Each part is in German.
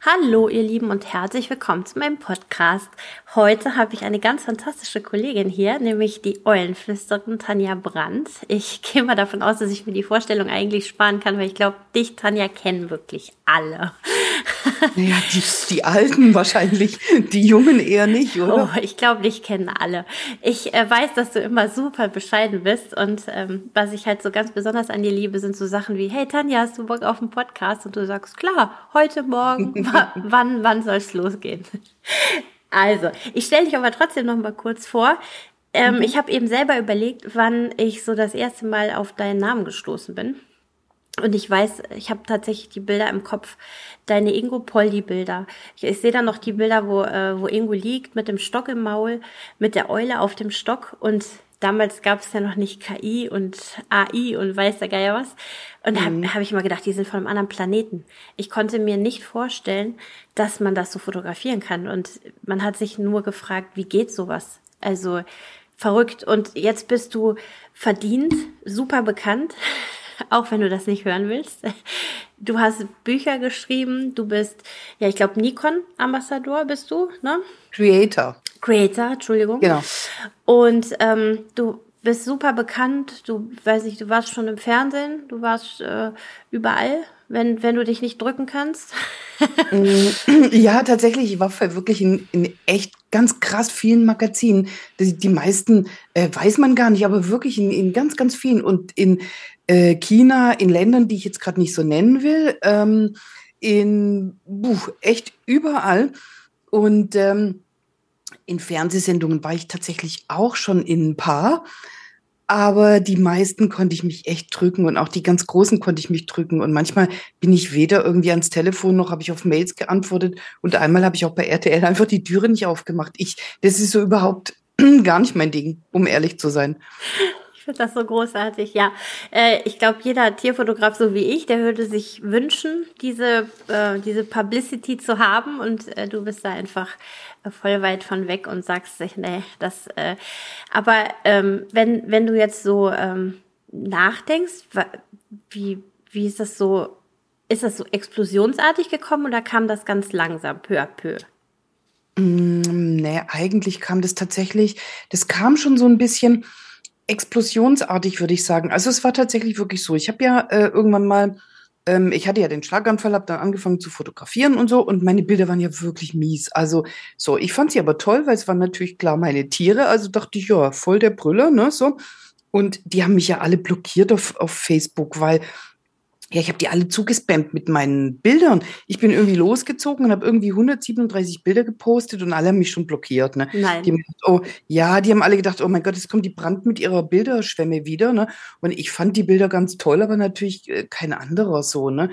Hallo ihr Lieben und herzlich willkommen zu meinem Podcast. Heute habe ich eine ganz fantastische Kollegin hier, nämlich die Eulenflüsterin Tanja Brandt. Ich gehe mal davon aus, dass ich mir die Vorstellung eigentlich sparen kann, weil ich glaube, dich, Tanja, kennen wirklich alle. Naja, die Alten wahrscheinlich, die Jungen eher nicht, oder? Oh, ich glaube, dich kennen alle. Ich weiß, dass du immer super bescheiden bist und was ich halt so ganz besonders an dir liebe, sind so Sachen wie, hey Tanja, hast du Bock auf einen Podcast? Und du sagst, klar, heute Morgen, wann soll es losgehen? Also, ich stelle dich aber trotzdem noch mal kurz vor. Ich habe eben selber überlegt, wann ich so das erste Mal auf deinen Namen gestoßen bin. Und ich weiß, ich habe tatsächlich die Bilder im Kopf, deine Ingo-Poldi-Bilder. Ich sehe dann noch die Bilder, wo Ingo liegt mit dem Stock im Maul, mit der Eule auf dem Stock. Und damals gab es ja noch nicht KI und AI und weiß der Geier was. Und da hab ich immer gedacht, die sind von einem anderen Planeten. Ich konnte mir nicht vorstellen, dass man das so fotografieren kann. Und man hat sich nur gefragt, wie geht sowas? Also verrückt. Und jetzt bist du verdient, super bekannt. Auch wenn du das nicht hören willst. Du hast Bücher geschrieben, du bist, ja, ich glaube, Nikon-Ambassador bist du, ne? Creator, Entschuldigung. Genau. Und du bist super bekannt, du, weiß nicht, du warst schon im Fernsehen, du warst überall, wenn du dich nicht drücken kannst. Ja, tatsächlich, ich war wirklich in echt ganz krass vielen Magazinen. Die meisten weiß man gar nicht, aber wirklich in ganz, ganz vielen. Und in China, in Ländern, die ich jetzt gerade nicht so nennen will, echt überall. Und in Fernsehsendungen war ich tatsächlich auch schon in ein paar. Aber die meisten konnte ich mich echt drücken und auch die ganz großen konnte ich mich drücken. Und manchmal bin ich weder irgendwie ans Telefon noch habe ich auf Mails geantwortet. Und einmal habe ich auch bei RTL einfach die Türe nicht aufgemacht. Das ist so überhaupt gar nicht mein Ding, um ehrlich zu sein. Ich finde das so großartig, ja. Ich glaube, jeder Tierfotograf, so wie ich, der würde sich wünschen, diese Publicity zu haben. Und du bist da einfach voll weit von weg und sagst sich, nee, das. Aber wenn du jetzt so nachdenkst, wie ist das so? Ist das so explosionsartig gekommen oder kam das ganz langsam, peu à peu? Nee, eigentlich kam das kam schon so ein bisschen explosionsartig, würde ich sagen. Also es war tatsächlich wirklich so. Ich habe ja irgendwann mal, ich hatte ja den Schlaganfall, habe dann angefangen zu fotografieren und so und meine Bilder waren ja wirklich mies. Also so, ich fand sie aber toll, weil es waren natürlich klar meine Tiere. Also dachte ich, ja, voll der Brüller, ne, so. Und die haben mich ja alle blockiert auf Facebook, weil ja, ich habe die alle zugespammt mit meinen Bildern. Ich bin irgendwie losgezogen und habe irgendwie 137 Bilder gepostet und alle haben mich schon blockiert. Ne? Die Nein. haben gedacht, oh, ja, die haben alle gedacht, oh mein Gott, jetzt kommt die Brand mit ihrer Bilderschwemme wieder. Ne? Und ich fand die Bilder ganz toll, aber natürlich kein anderer so. Ne?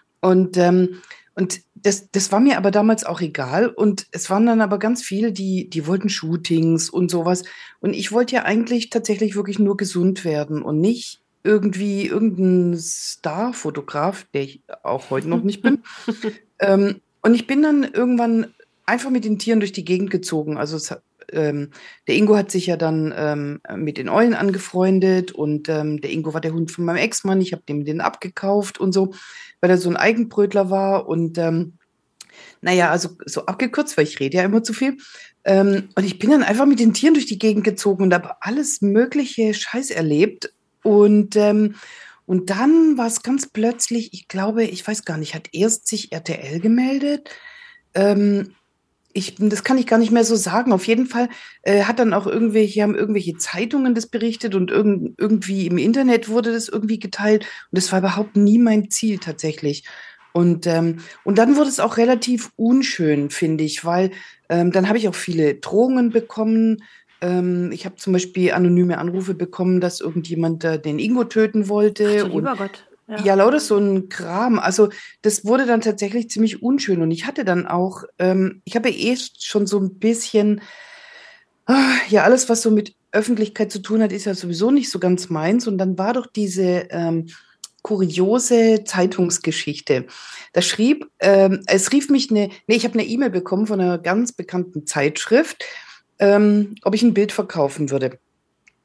Und das war mir aber damals auch egal. Und es waren dann aber ganz viele, die wollten Shootings und sowas. Und ich wollte ja eigentlich tatsächlich wirklich nur gesund werden und nicht irgendwie irgendein Starfotograf, der ich auch heute noch nicht bin. Und ich bin dann irgendwann einfach mit den Tieren durch die Gegend gezogen. Also der Ingo hat sich ja dann mit den Eulen angefreundet und der Ingo war der Hund von meinem Ex-Mann. Ich habe dem den abgekauft und so, weil er so ein Eigenbrötler war. Und naja, also so abgekürzt, weil ich rede ja immer zu viel. Und ich bin dann einfach mit den Tieren durch die Gegend gezogen und habe alles mögliche Scheiß erlebt. Und dann war es ganz plötzlich, ich glaube, ich weiß gar nicht, hat erst sich RTL gemeldet. Ähm, das kann ich gar nicht mehr so sagen. Auf jeden Fall haben irgendwelche Zeitungen das berichtet und irgendwie im Internet wurde das irgendwie geteilt. Und das war überhaupt nie mein Ziel tatsächlich. Und dann wurde es auch relativ unschön, finde ich, weil dann habe ich auch viele Drohungen bekommen. Ich habe zum Beispiel anonyme Anrufe bekommen, dass irgendjemand den Ingo töten Ach wollte du und lieber Gott, ja. ja, lauter so ein Kram. Also das wurde dann tatsächlich ziemlich unschön und ich hatte dann auch, ich habe ja schon so ein bisschen, ja, alles, was so mit Öffentlichkeit zu tun hat, ist ja sowieso nicht so ganz meins. Und dann war doch diese kuriose Zeitungsgeschichte. Es rief mich ich habe eine E-Mail bekommen von einer ganz bekannten Zeitschrift, ob ich ein Bild verkaufen würde.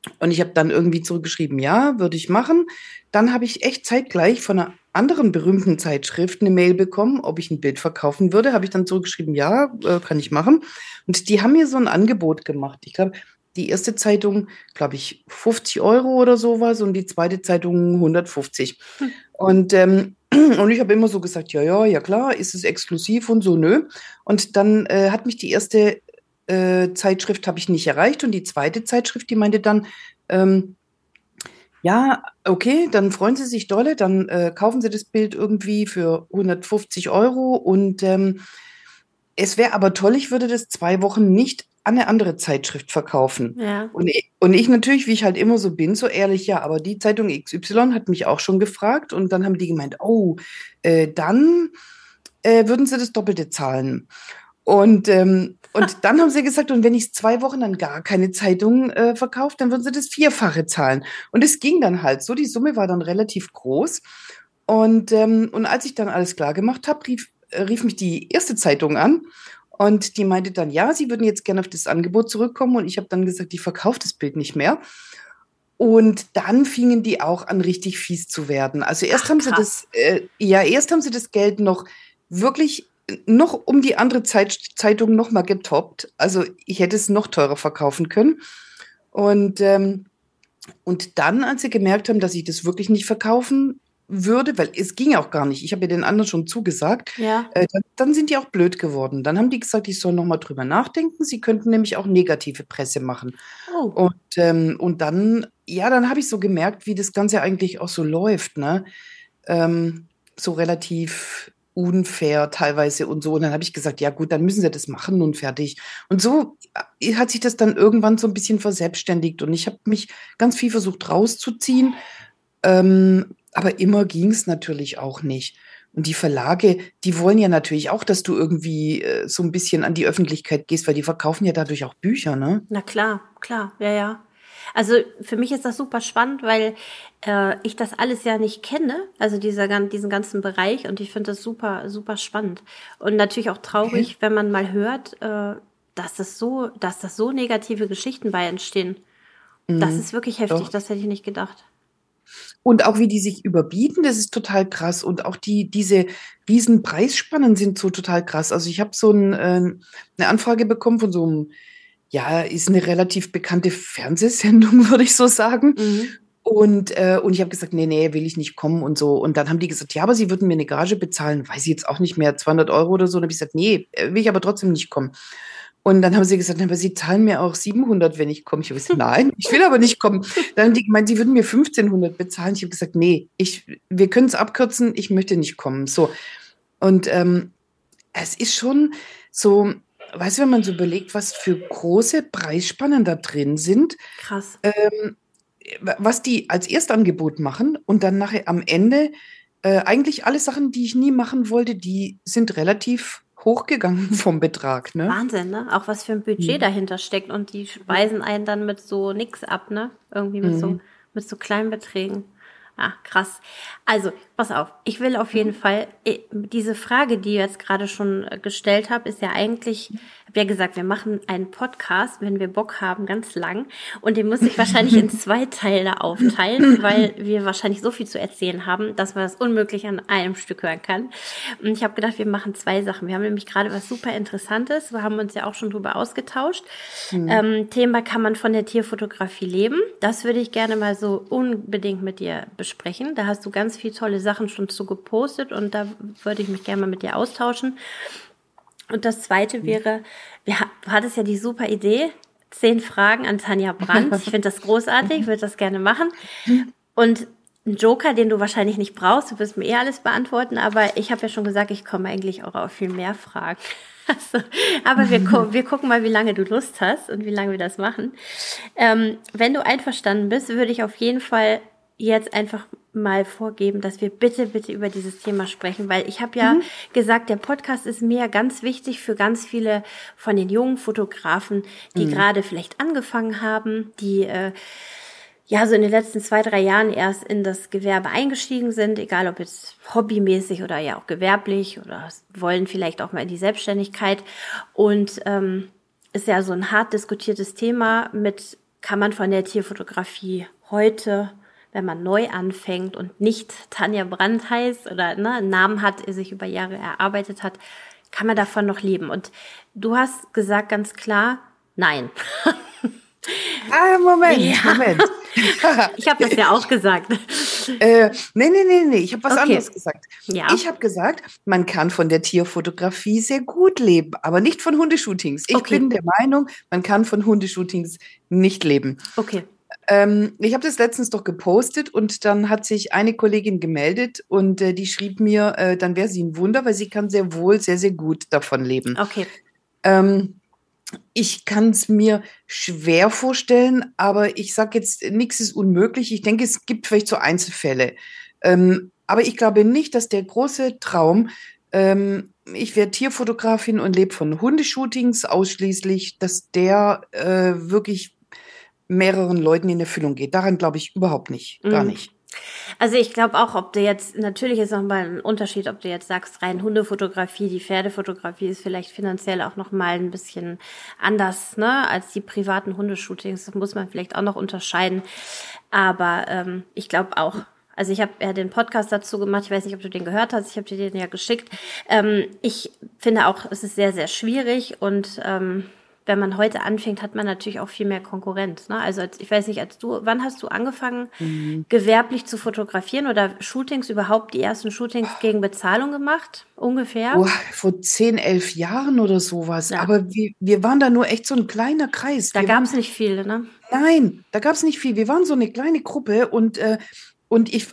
Und ich habe dann irgendwie zurückgeschrieben, ja, würde ich machen. Dann habe ich echt zeitgleich von einer anderen berühmten Zeitschrift eine Mail bekommen, ob ich ein Bild verkaufen würde. Habe ich dann zurückgeschrieben, ja, kann ich machen. Und die haben mir so ein Angebot gemacht. Ich glaube, die erste Zeitung, glaube ich, 50 € oder sowas und die zweite Zeitung 150. Und, und ich habe immer so gesagt, ja, ja, ja klar, ist es exklusiv und so, nö. Und dann hat mich die erste Zeitschrift habe ich nicht erreicht und die zweite Zeitschrift, die meinte dann, ähm, ja, okay, dann freuen Sie sich dolle, dann kaufen Sie das Bild irgendwie für 150 € und es wäre aber toll, ich würde das 2 Wochen nicht an eine andere Zeitschrift verkaufen. Ja. Und ich natürlich, wie ich halt immer so bin, so ehrlich, ja, aber die Zeitung XY hat mich auch schon gefragt und dann haben die gemeint, oh, dann würden sie das Doppelte zahlen. Und dann haben sie gesagt, und wenn ich 2 Wochen dann gar keine Zeitung verkaufe, dann würden sie das Vierfache zahlen. Und es ging dann halt so, die Summe war dann relativ groß. Und als ich dann alles klar gemacht habe, rief mich die erste Zeitung an und die meinte dann, ja, sie würden jetzt gerne auf das Angebot zurückkommen. Und ich habe dann gesagt, ich verkaufe das Bild nicht mehr. Und dann fingen die auch an, richtig fies zu werden. Also erst Ach, haben sie krass. erst haben sie das Geld noch wirklich noch um die andere Zeitung noch mal getoppt. Also ich hätte es noch teurer verkaufen können. Und, ähm, und dann, als sie gemerkt haben, dass ich das wirklich nicht verkaufen würde, weil es ging auch gar nicht, ich habe ja den anderen schon zugesagt, Ja. dann sind die auch blöd geworden. Dann haben die gesagt, ich soll noch mal drüber nachdenken. Sie könnten nämlich auch negative Presse machen. Oh, Und dann, ja, dann habe ich so gemerkt, wie das Ganze eigentlich auch so läuft, ne? So relativ unfair teilweise und so. Und dann habe ich gesagt, ja gut, dann müssen sie das machen und fertig. Und so hat sich das dann irgendwann so ein bisschen verselbstständigt. Und ich habe mich ganz viel versucht rauszuziehen. Aber immer ging es natürlich auch nicht. Und die Verlage, die wollen ja natürlich auch, dass du irgendwie so ein bisschen an die Öffentlichkeit gehst, weil die verkaufen ja dadurch auch Bücher, ne? na klar, klar, ja, ja. Also für mich ist das super spannend, weil ich das alles ja nicht kenne, also diesen ganzen Bereich und ich finde das super, super spannend. Und natürlich auch Okay. traurig, wenn man mal hört, dass das so negative Geschichten bei entstehen. Das ist Mhm. wirklich heftig, Doch. das hätte ich nicht gedacht. Und auch wie die sich überbieten, das ist total krass. Und auch diese riesen Preisspannen sind so total krass. Also ich habe eine Anfrage bekommen von so einem, ja, ist eine relativ bekannte Fernsehsendung, würde ich so sagen. Mhm. Und ich habe gesagt, nee, nee, will ich nicht kommen und so. Und dann haben die gesagt, ja, aber sie würden mir eine Gage bezahlen, weiß ich jetzt auch nicht mehr, 200 € oder so. Und dann habe ich gesagt, nee, will ich aber trotzdem nicht kommen. Und dann haben sie gesagt, aber sie zahlen mir auch 700, wenn ich komme. Ich habe gesagt, nein, ich will aber nicht kommen. Dann haben die gemeint, sie würden mir 1500 bezahlen. Ich habe gesagt, nee, wir können es abkürzen, ich möchte nicht kommen. So. Und es ist schon so, weißt du, wenn man so überlegt, was für große Preisspannen da drin sind, Krass. was die als Erstangebot machen und dann nachher am Ende eigentlich alle Sachen, die ich nie machen wollte, die sind relativ hochgegangen vom Betrag, ne? Wahnsinn, ne? Auch was für ein Budget Mhm. dahinter steckt und die speisen einen dann mit so nix ab, ne? Irgendwie Mhm. mit so kleinen Beträgen. Ah, krass. Also, pass auf. Ich will auf jeden Fall, diese Frage, die ich jetzt gerade schon gestellt habe, ist ja eigentlich, ich habe ja gesagt, wir machen einen Podcast, wenn wir Bock haben, ganz lang. Und den muss ich wahrscheinlich in zwei Teile aufteilen, weil wir wahrscheinlich so viel zu erzählen haben, dass man das unmöglich an einem Stück hören kann. Und ich habe gedacht, wir machen zwei Sachen. Wir haben nämlich gerade was super Interessantes. Wir haben uns ja auch schon drüber ausgetauscht. Mhm. Thema, kann man von der Tierfotografie leben? Das würde ich gerne mal so unbedingt mit dir besprechen. Da hast du ganz viele tolle Sachen schon zu gepostet und da würde ich mich gerne mal mit dir austauschen. Und das zweite wäre, du hattest ja die super Idee, 10 Fragen an Tanja Brandt. Ich finde das großartig, würde das gerne machen. Und ein Joker, den du wahrscheinlich nicht brauchst, du wirst mir eh alles beantworten, aber ich habe ja schon gesagt, ich komme eigentlich auch auf viel mehr Fragen. Also, aber wir gucken mal, wie lange du Lust hast und wie lange wir das machen. Wenn du einverstanden bist, würde ich auf jeden Fall jetzt einfach mal vorgeben, dass wir bitte, bitte über dieses Thema sprechen, weil ich habe ja gesagt, der Podcast ist mir ganz wichtig für ganz viele von den jungen Fotografen, die Mhm. gerade vielleicht angefangen haben, die ja, so in den letzten 2, 3 Jahren erst in das Gewerbe eingestiegen sind, egal ob jetzt hobbymäßig oder ja auch gewerblich oder wollen vielleicht auch mal in die Selbstständigkeit. Und ist ja so ein hart diskutiertes Thema mit kann man von der Tierfotografie heute, wenn man neu anfängt und nicht Tanja Brandt heißt oder einen Namen hat, sich über Jahre erarbeitet hat, kann man davon noch leben? Und du hast gesagt ganz klar, nein. Moment. Ich habe das ja auch gesagt. Nee. Ich habe was anderes gesagt. Ja. Ich habe gesagt, man kann von der Tierfotografie sehr gut leben, aber nicht von Hundeshootings. Ich bin der Meinung, man kann von Hundeshootings nicht leben. Okay. Ich habe das letztens doch gepostet und dann hat sich eine Kollegin gemeldet und die schrieb mir, dann wäre sie ein Wunder, weil sie kann sehr wohl sehr, sehr gut davon leben. Okay. Ich kann es mir schwer vorstellen, aber ich sage jetzt, nichts ist unmöglich. Ich denke, es gibt vielleicht so Einzelfälle. Aber ich glaube nicht, dass der große Traum, ich werde Tierfotografin und lebe von Hundeshootings ausschließlich, dass der wirklich mehreren Leuten in Erfüllung geht. Daran glaube ich überhaupt nicht, gar nicht. Also ich glaube auch, ob du jetzt, natürlich ist nochmal ein Unterschied, ob du jetzt sagst, rein Hundefotografie, die Pferdefotografie ist vielleicht finanziell auch nochmal ein bisschen anders, ne, als die privaten Hundeshootings. Das muss man vielleicht auch noch unterscheiden. Aber ich glaube auch, also ich habe ja den Podcast dazu gemacht, ich weiß nicht, ob du den gehört hast, ich habe dir den ja geschickt. Ich finde auch, es ist sehr, sehr schwierig und wenn man heute anfängt, hat man natürlich auch viel mehr Konkurrenz. Ne? Also ich weiß nicht, wann hast du angefangen, gewerblich zu fotografieren oder Shootings überhaupt, die ersten Shootings gegen Bezahlung gemacht? Ungefähr? Vor 10, 11 Jahren oder sowas. Ja. Aber wir waren da nur echt so ein kleiner Kreis. Da gab es nicht viele, ne? Nein, da gab es nicht viel. Wir waren so eine kleine Gruppe und ich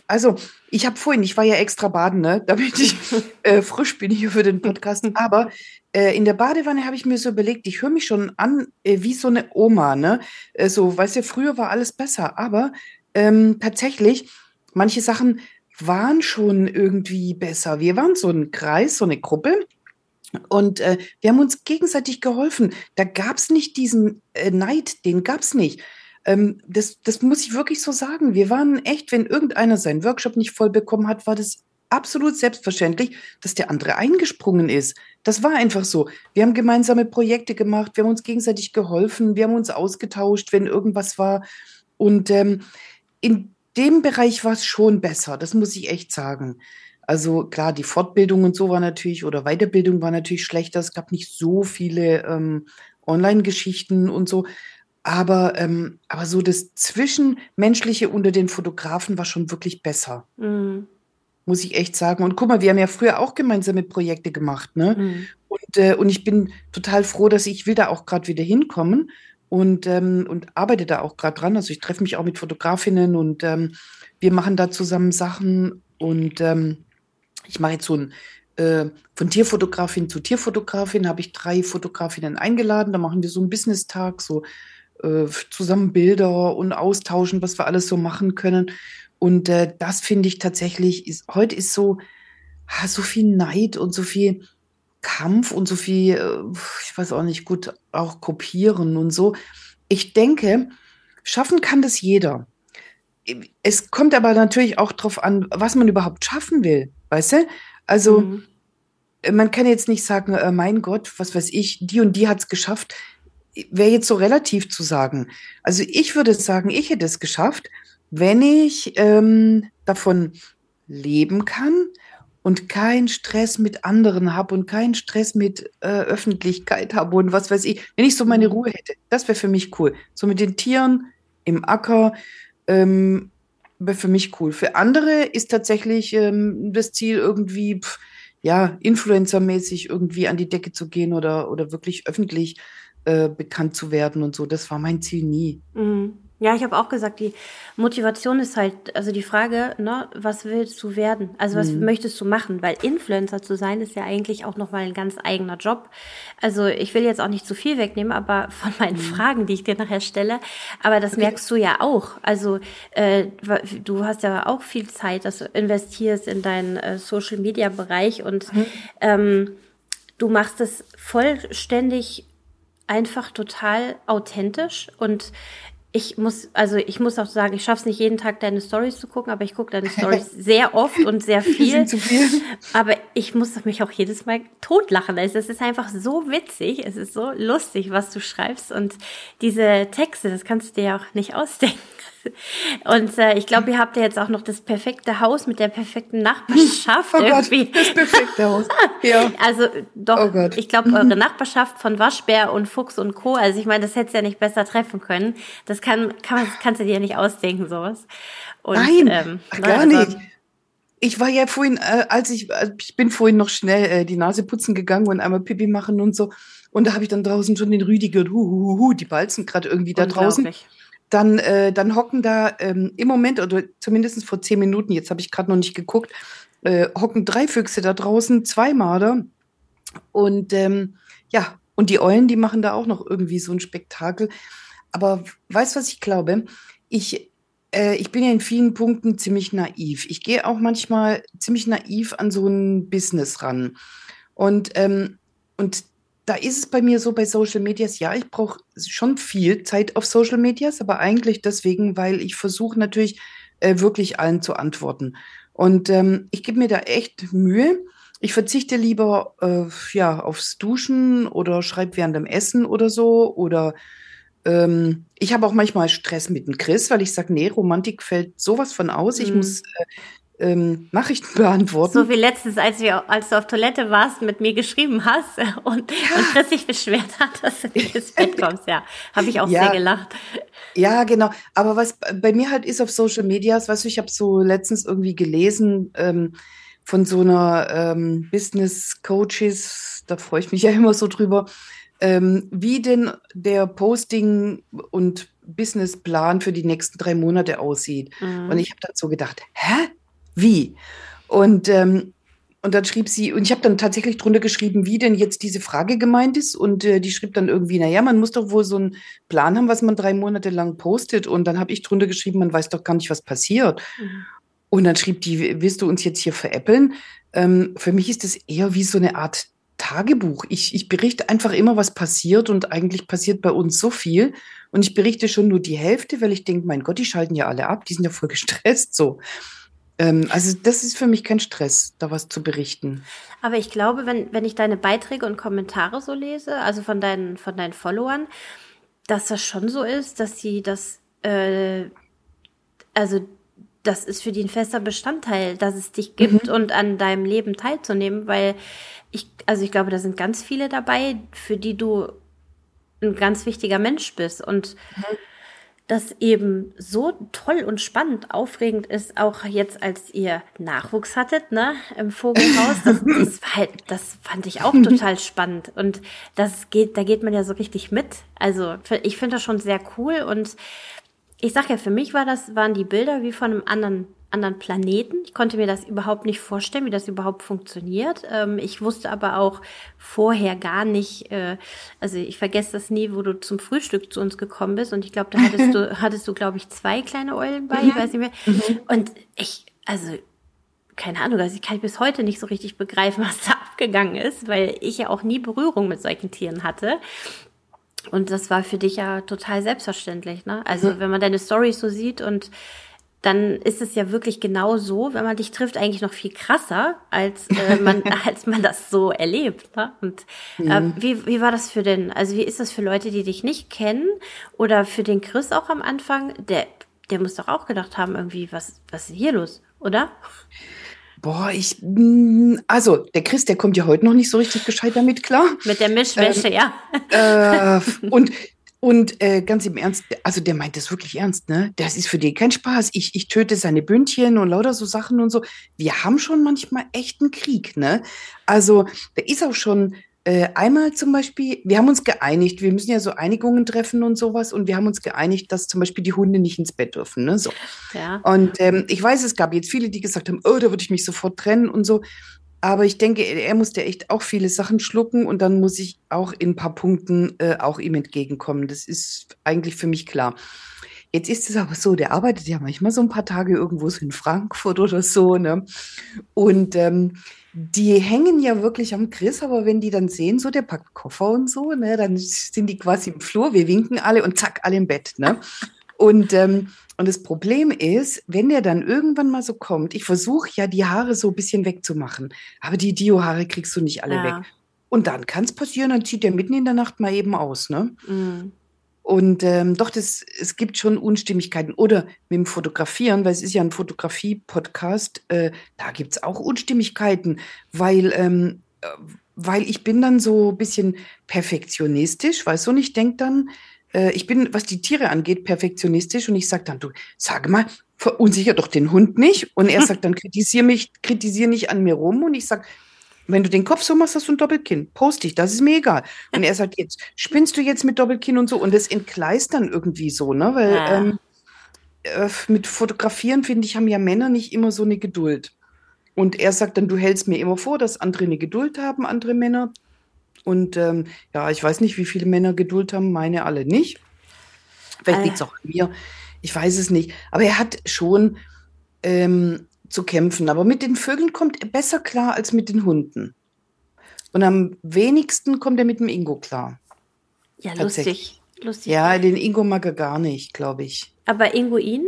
war ja extra baden, ne, damit ich frisch bin hier für den Podcast, aber in der Badewanne habe ich mir so überlegt, ich höre mich schon an wie so eine Oma, ne, so, weißt du, früher war alles besser, aber tatsächlich, manche Sachen waren schon irgendwie besser. Wir waren so ein Kreis, so eine Gruppe. Und wir haben uns gegenseitig geholfen. Da gab es nicht diesen Neid, den gab es nicht. Das muss ich wirklich so sagen. Wir waren echt, wenn irgendeiner seinen Workshop nicht voll bekommen hat, war das absolut selbstverständlich, dass der andere eingesprungen ist. Das war einfach so. Wir haben gemeinsame Projekte gemacht, wir haben uns gegenseitig geholfen, wir haben uns ausgetauscht, wenn irgendwas war. Und in dem Bereich war es schon besser, das muss ich echt sagen. Also klar, die Fortbildung und so war natürlich, oder Weiterbildung war natürlich schlechter. Es gab nicht so viele Online-Geschichten und so. Aber so das Zwischenmenschliche unter den Fotografen war schon wirklich besser. Muss ich echt sagen. Und guck mal, wir haben ja früher auch gemeinsame Projekte gemacht, ne? Und ich bin total froh, dass ich will da auch gerade wieder hinkommen und arbeite da auch gerade dran. Also ich treffe mich auch mit Fotografinnen und wir machen da zusammen Sachen und ich mache jetzt so ein von Tierfotografin zu Tierfotografin, habe ich 3 Fotografinnen eingeladen. Da machen wir so einen Business-Tag, so zusammen Bilder und austauschen, was wir alles so machen können. Und das finde ich tatsächlich, heute ist so viel Neid und so viel Kampf und so viel, ich weiß auch nicht, gut, auch kopieren und so. Ich denke, schaffen kann das jeder. Es kommt aber natürlich auch drauf an, was man überhaupt schaffen will, weißt du? Also man kann jetzt nicht sagen, mein Gott, was weiß ich, die und die hat es geschafft. Wäre jetzt so relativ zu sagen. Also ich würde sagen, ich hätte es geschafft, wenn ich davon leben kann und keinen Stress mit anderen habe und keinen Stress mit Öffentlichkeit habe und was weiß ich. Wenn ich so meine Ruhe hätte, das wäre für mich cool. So mit den Tieren im Acker wäre für mich cool. Für andere ist tatsächlich das Ziel irgendwie, Influencer-mäßig irgendwie an die Decke zu gehen oder wirklich öffentlich bekannt zu werden und so. Das war mein Ziel nie. Ja, ich habe auch gesagt, die Motivation ist halt, also die Frage, ne, was willst du werden? Also was möchtest du machen? Weil Influencer zu sein, ist ja eigentlich auch nochmal ein ganz eigener Job. Also ich will jetzt auch nicht zu viel wegnehmen, aber von meinen Fragen, die ich dir nachher stelle, aber das merkst du ja auch. Also du hast ja auch viel Zeit, dass du investierst in deinen Social-Media-Bereich und du machst es vollständig einfach total authentisch und ich muss auch sagen, ich schaffe es nicht jeden Tag, deine Stories zu gucken, aber ich gucke deine Stories sehr oft und sehr Die viel. sind zu viel. Aber ich muss mich auch jedes Mal totlachen. Also es ist einfach so witzig, es ist so lustig, was du schreibst. Und diese Texte, das kannst du dir ja auch nicht ausdenken. Und ich glaube, ihr habt ja jetzt auch noch das perfekte Haus mit der perfekten Nachbarschaft. Oh Gott, irgendwie. das perfekte Haus. Ja. Also doch, Oh Gott. ich glaube, eure Nachbarschaft von Waschbär und Fuchs und Co., also ich meine, das hättest du ja nicht besser treffen können. Das kannst du dir ja nicht ausdenken, sowas. Und, Nein, gar also, nicht. Ich war ja vorhin, ich bin vorhin noch schnell die Nase putzen gegangen und einmal Pipi machen und so. Und da habe ich dann draußen schon den Rüdi gehört, die balzen gerade irgendwie da draußen. unglaublich. Dann hocken da im Moment, oder zumindest vor 10 Minuten, jetzt habe ich gerade noch nicht geguckt, hocken 3 Füchse da draußen, 2 Marder. Und ja, und die Eulen, die machen da auch noch irgendwie so ein Spektakel. Aber weißt du, was ich glaube? Ich bin ja in vielen Punkten ziemlich naiv. Ich gehe auch manchmal ziemlich naiv an so ein Business ran. Und da ist es bei mir so bei Social Medias, ja, ich brauche schon viel Zeit auf Social Medias, aber eigentlich deswegen, weil ich versuche natürlich wirklich allen zu antworten. Und ich gebe mir da echt Mühe. Ich verzichte lieber ja, aufs Duschen oder schreibe während dem Essen oder so. Oder ich habe auch manchmal Stress mit dem Chris, weil ich sage, nee, Romantik fällt sowas von aus. Ich muss Nachrichten beantworten. So wie letztens, als du auf Toilette warst, mit mir geschrieben hast und Chris sich beschwert hat, dass du nicht ins Bett kommst. Ja, habe ich auch sehr gelacht. Ja, genau. Aber was bei mir halt ist auf Social Medias, weißt du, ich habe so letztens irgendwie gelesen von so einer Business Coaches, da freue ich mich ja immer so drüber, wie denn der Posting- und Businessplan für die nächsten 3 Monate aussieht. Und ich habe dann so gedacht, hä? Wie? Und dann schrieb sie, und ich habe dann tatsächlich drunter geschrieben, wie denn jetzt diese Frage gemeint ist. Und die schrieb dann irgendwie, naja, man muss doch wohl so einen Plan haben, was man 3 Monate lang postet. Und dann habe ich drunter geschrieben, man weiß doch gar nicht, was passiert. Und dann schrieb die, willst du uns jetzt hier veräppeln? Für mich ist das eher wie so eine Art Tagebuch. Ich berichte einfach immer, was passiert. Und eigentlich passiert bei uns so viel. Und ich berichte schon nur die Hälfte, weil ich denke, mein Gott, die schalten ja alle ab, die sind ja voll gestresst so. Also das ist für mich kein Stress, da was zu berichten. Aber ich glaube, wenn ich deine Beiträge und Kommentare so lese, also von deinen Followern, dass das schon so ist, dass sie das, also das ist für die ein fester Bestandteil, dass es dich gibt und an deinem Leben teilzunehmen, weil ich glaube, da sind ganz viele dabei, für die du ein ganz wichtiger Mensch bist und das eben so toll und spannend, aufregend ist, auch jetzt, als ihr Nachwuchs hattet, ne, im Vogelhaus. Das fand ich auch total spannend. Und da geht man ja so richtig mit. Also, ich finde das schon sehr cool. Und ich sag ja, für mich waren die Bilder wie von einem anderen Planeten. Ich konnte mir das überhaupt nicht vorstellen, wie das überhaupt funktioniert. Ich wusste aber auch vorher gar nicht, also ich vergesse das nie, wo du zum Frühstück zu uns gekommen bist und ich glaube, da hattest du, glaube ich, 2 kleine Eulen bei, ich weiß nicht mehr. Und keine Ahnung, also ich kann bis heute nicht so richtig begreifen, was da abgegangen ist, weil ich ja auch nie Berührung mit solchen Tieren hatte. Und das war für dich ja total selbstverständlich, ne? Also wenn man deine Storys so sieht und dann ist es ja wirklich genau so, wenn man dich trifft, eigentlich noch viel krasser, als man das so erlebt. Ne? Und wie war das also wie ist das für Leute, die dich nicht kennen? Oder für den Chris auch am Anfang? Der muss doch auch gedacht haben, irgendwie, was ist hier los, oder? Boah, also der Chris, der kommt ja heute noch nicht so richtig gescheit damit klar. Mit der Mischwäsche, ja. Und ganz im Ernst, also der meint das wirklich ernst, ne? Das ist für den kein Spaß. Ich töte seine Bündchen und lauter so Sachen und so. Wir haben schon manchmal echt einen Krieg, ne? Also da ist auch schon einmal zum Beispiel, wir haben uns geeinigt, wir müssen ja so Einigungen treffen und sowas und wir haben uns geeinigt, dass zum Beispiel die Hunde nicht ins Bett dürfen, ne? So. Ja. Und ich weiß, es gab jetzt viele, die gesagt haben, oh, da würde ich mich sofort trennen und so. Aber ich denke, er musste echt auch viele Sachen schlucken und dann muss ich auch in ein paar Punkten auch ihm entgegenkommen. Das ist eigentlich für mich klar. Jetzt ist es aber so, der arbeitet ja manchmal so ein paar Tage irgendwo so in Frankfurt oder so, ne? Und die hängen ja wirklich am Chris, aber wenn die dann sehen, so der packt Koffer und so, ne, dann sind die quasi im Flur, wir winken alle und zack, alle im Bett, ne? Und das Problem ist, wenn der dann irgendwann mal so kommt, ich versuche ja, die Haare so ein bisschen wegzumachen, aber die Dio-Haare kriegst du nicht alle weg. Ja. Und dann kann es passieren, dann zieht der mitten in der Nacht mal eben aus, ne? Mm. Und doch, es gibt schon Unstimmigkeiten. Oder mit dem Fotografieren, weil es ist ja ein Fotografie-Podcast, da gibt es auch Unstimmigkeiten, weil ich bin dann so ein bisschen perfektionistisch, weißt du, und ich denke dann, ich bin, was die Tiere angeht, perfektionistisch und ich sage dann, du, sag mal, verunsicher doch den Hund nicht. Und er sagt dann, kritisier nicht an mir rum. Und ich sage, wenn du den Kopf so machst, hast du ein Doppelkinn. Post dich, das ist mir egal. Und er sagt, jetzt spinnst du jetzt mit Doppelkinn und so. Und das entgleist dann irgendwie so, ne? Weil Ja. mit Fotografieren, finde ich, haben ja Männer nicht immer so eine Geduld. Und er sagt dann, du hältst mir immer vor, dass andere eine Geduld haben, andere Männer. Und ja, ich weiß nicht, wie viele Männer Geduld haben, meine alle nicht. Vielleicht liegt es auch an mir, ich weiß es nicht. Aber er hat schon zu kämpfen. Aber mit den Vögeln kommt er besser klar als mit den Hunden. Und am wenigsten kommt er mit dem Ingo klar. Ja, Tatsächlich. lustig. Ja, den Ingo mag er gar nicht, glaube ich. Aber Ingo ihn?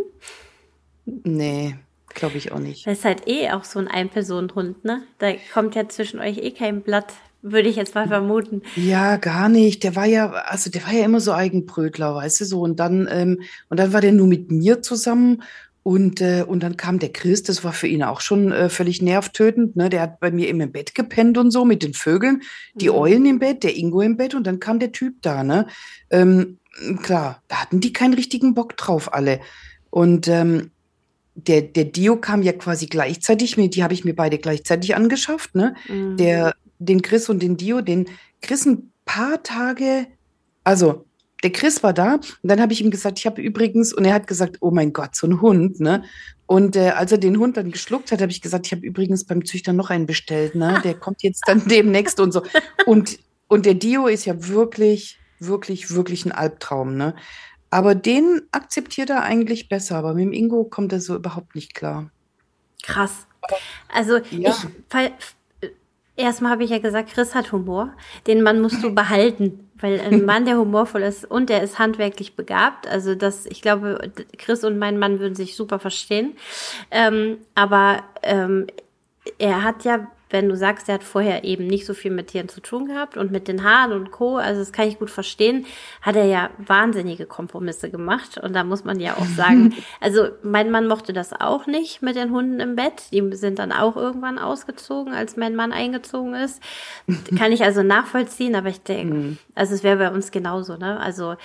Nee, glaube ich auch nicht. Das ist halt auch so ein Ein-Personen-Hund, ne? Da kommt ja zwischen euch kein Blatt, würde ich jetzt mal vermuten. Ja, gar nicht. Der war ja immer so Eigenbrötler, weißt du so. Und dann war der nur mit mir zusammen und dann kam der Chris, das war für ihn auch schon völlig nervtötend, ne? Der hat bei mir immer im Bett gepennt und so mit den Vögeln, die Eulen im Bett, der Ingo im Bett und dann kam der Typ da, ne? Klar, da hatten die keinen richtigen Bock drauf alle. Und der Dio kam ja quasi gleichzeitig, die habe ich mir beide gleichzeitig angeschafft, ne? Den Chris und den Dio, den Chris ein paar Tage, also der Chris war da und dann habe ich ihm gesagt, ich habe übrigens, und er hat gesagt, oh mein Gott, so ein Hund, ne? Und als er den Hund dann geschluckt hat, habe ich gesagt, ich habe übrigens beim Züchter noch einen bestellt, ne? Der kommt jetzt dann demnächst und so. Und der Dio ist ja wirklich, wirklich, wirklich ein Albtraum, ne? Aber den akzeptiert er eigentlich besser, aber mit dem Ingo kommt er so überhaupt nicht klar. Krass. Also Ja. erstmal habe ich ja gesagt, Chris hat Humor. Den Mann musst du behalten, weil ein Mann, der humorvoll ist und der ist handwerklich begabt. Also ich glaube, Chris und mein Mann würden sich super verstehen. Aber er hat ja, wenn du sagst, er hat vorher eben nicht so viel mit Tieren zu tun gehabt und mit den Haaren und Co., also das kann ich gut verstehen, hat er ja wahnsinnige Kompromisse gemacht. Und da muss man ja auch sagen, also mein Mann mochte das auch nicht mit den Hunden im Bett. Die sind dann auch irgendwann ausgezogen, als mein Mann eingezogen ist. Kann ich also nachvollziehen, aber ich denke, also es wäre bei uns genauso, ne? Also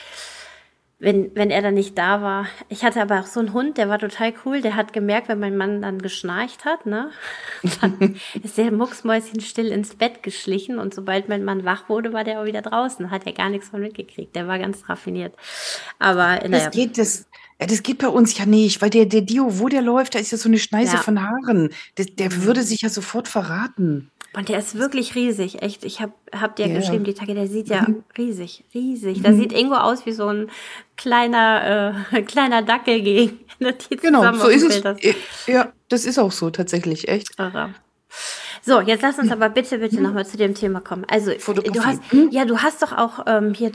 wenn er dann nicht da war. Ich hatte aber auch so einen Hund, der war total cool. Der hat gemerkt, wenn mein Mann dann geschnarcht hat, ne, dann ist der mucksmäuschenstill ins Bett geschlichen und sobald mein Mann wach wurde, war der auch wieder draußen. Hat er gar nichts von mitgekriegt. Der war ganz raffiniert. Aber naja. Das geht bei uns ja nicht, weil der Dio, wo der läuft, da ist ja so eine Schneise Ja. von Haaren. Der würde sich ja sofort verraten. Und der ist wirklich riesig, echt. Ich hab dir Ja. geschrieben, die Tage, der sieht ja riesig. Da sieht Ingo aus wie so ein kleiner Dackel gegen die Genau, zusammen so auf dem ist Bild es. hast. Ja, das ist auch so tatsächlich, echt. Irre. So, jetzt lass uns aber bitte nochmal zu dem Thema kommen. Also, Fotografie. du hast doch auch hier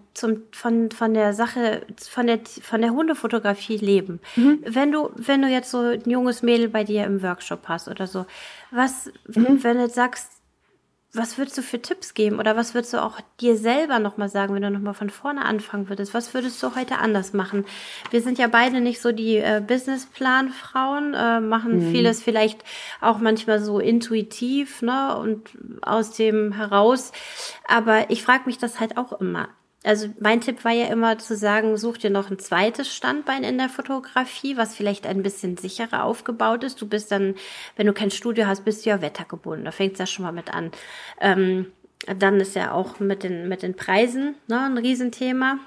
von der Sache, von der Hundefotografie leben. Wenn du jetzt so ein junges Mädel bei dir im Workshop hast oder so, wenn du jetzt sagst, was würdest du für Tipps geben oder was würdest du auch dir selber nochmal sagen, wenn du nochmal von vorne anfangen würdest? Was würdest du heute anders machen? Wir sind ja beide nicht so die Businessplan-Frauen, machen vieles vielleicht auch manchmal so intuitiv, ne, und aus dem heraus. Aber ich frage mich das halt auch immer. Also mein Tipp war ja immer zu sagen, such dir noch ein zweites Standbein in der Fotografie, was vielleicht ein bisschen sicherer aufgebaut ist. Du bist dann, wenn du kein Studio hast, bist du ja wettergebunden. Da fängt es ja schon mal mit an. Dann ist ja auch mit den Preisen, ne, ein Riesenthema,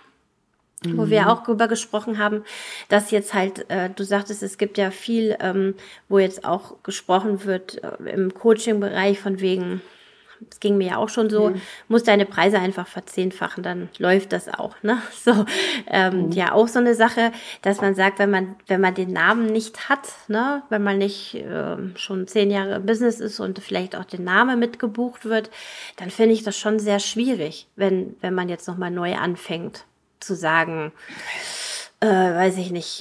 wo wir auch drüber gesprochen haben, dass jetzt halt, du sagtest, es gibt ja viel, wo jetzt auch gesprochen wird im Coaching-Bereich von wegen, das ging mir ja auch schon so, musst deine Preise einfach verzehnfachen, dann läuft das auch, ne? So, ja, auch so eine Sache, dass man sagt, wenn man den Namen nicht hat, ne, wenn man nicht schon 10 Jahre im Business ist und vielleicht auch der Name mitgebucht wird, dann finde ich das schon sehr schwierig, wenn man jetzt nochmal neu anfängt zu sagen, weiß ich nicht,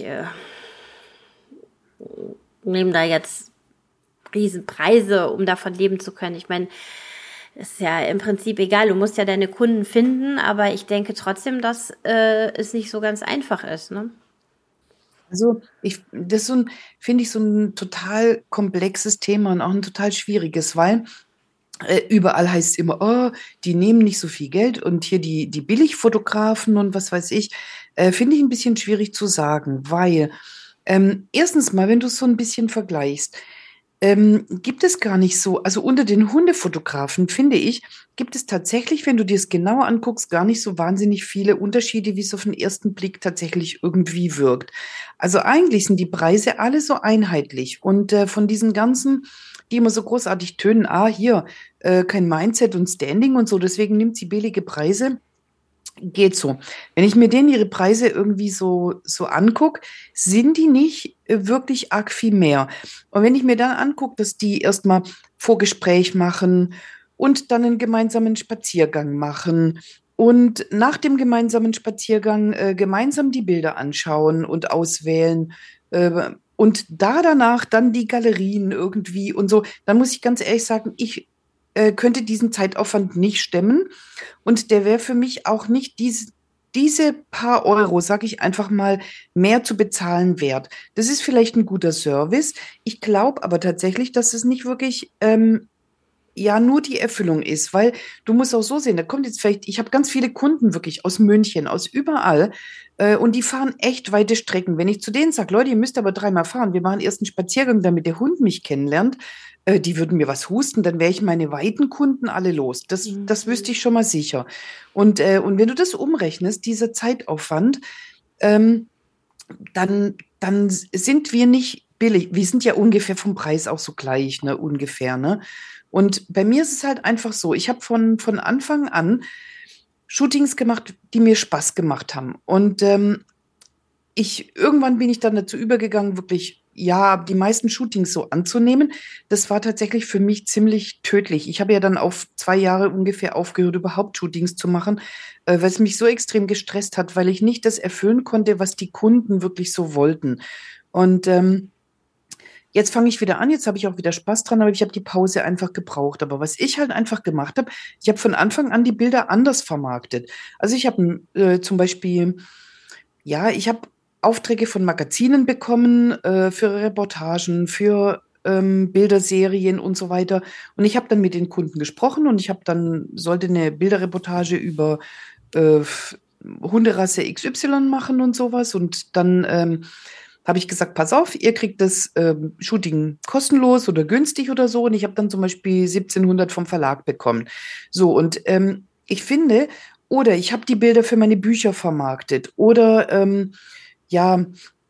nehmen da jetzt Riesenpreise, um davon leben zu können. Ich meine, ist ja im Prinzip egal, du musst ja deine Kunden finden, aber ich denke trotzdem, dass es nicht so ganz einfach ist, ne? Also das ist so finde ich, so ein total komplexes Thema und auch ein total schwieriges, weil überall heißt es immer, oh, die nehmen nicht so viel Geld und hier die Billigfotografen und was weiß ich, finde ich ein bisschen schwierig zu sagen, weil erstens mal, wenn du es so ein bisschen vergleichst, gibt es gar nicht so, also unter den Hundefotografen, finde ich, gibt es tatsächlich, wenn du dir es genauer anguckst, gar nicht so wahnsinnig viele Unterschiede, wie es auf den ersten Blick tatsächlich irgendwie wirkt. Also eigentlich sind die Preise alle so einheitlich und von diesen ganzen, die immer so großartig tönen, hier, kein Mindset und Standing und so, deswegen nimmt sie billige Preise. Geht so. Wenn ich mir denen ihre Preise irgendwie so angucke, sind die nicht wirklich arg viel mehr. Und wenn ich mir dann angucke, dass die erstmal Vorgespräch machen und dann einen gemeinsamen Spaziergang machen und nach dem gemeinsamen Spaziergang gemeinsam die Bilder anschauen und auswählen und da danach dann die Galerien irgendwie und so, dann muss ich ganz ehrlich sagen, ich könnte diesen Zeitaufwand nicht stemmen. Und der wäre für mich auch nicht diese paar Euro, sage ich einfach mal, mehr zu bezahlen wert. Das ist vielleicht ein guter Service. Ich glaube aber tatsächlich, dass es nicht wirklich ja nur die Erfüllung ist, weil du musst auch so sehen, da kommt jetzt vielleicht, ich habe ganz viele Kunden wirklich aus München, aus überall, und die fahren echt weite Strecken. Wenn ich zu denen sage, Leute, ihr müsst aber dreimal fahren, wir machen erst einen Spaziergang, damit der Hund mich kennenlernt, die würden mir was husten, dann wäre ich meine weiten Kunden alle los. Das wüsste ich schon mal sicher. Und wenn du das umrechnest, dieser Zeitaufwand, ähm, dann sind wir nicht billig. Wir sind ja ungefähr vom Preis auch so gleich, ne, ungefähr, ne? Und bei mir ist es halt einfach so, ich habe von Anfang an Shootings gemacht, die mir Spaß gemacht haben. Und irgendwann bin ich dann dazu übergegangen, wirklich, ja, die meisten Shootings so anzunehmen. Das war tatsächlich für mich ziemlich tödlich. Ich habe ja dann auf 2 Jahre ungefähr aufgehört, überhaupt Shootings zu machen, weil es mich so extrem gestresst hat, weil ich nicht das erfüllen konnte, was die Kunden wirklich so wollten. Und jetzt fange ich wieder an, jetzt habe ich auch wieder Spaß dran, aber ich habe die Pause einfach gebraucht. Aber was ich halt einfach gemacht habe, ich habe von Anfang an die Bilder anders vermarktet. Also ich habe zum Beispiel, ja, ich habe Aufträge von Magazinen bekommen für Reportagen, für Bilderserien und so weiter. Und ich habe dann mit den Kunden gesprochen und sollte eine Bilderreportage über äh, Hunderasse XY machen und sowas. Und dann habe ich gesagt, pass auf, ihr kriegt das Shooting kostenlos oder günstig oder so. Und ich habe dann zum Beispiel 1700 vom Verlag bekommen. So, und ich finde, oder ich habe die Bilder für meine Bücher vermarktet. Oder ja,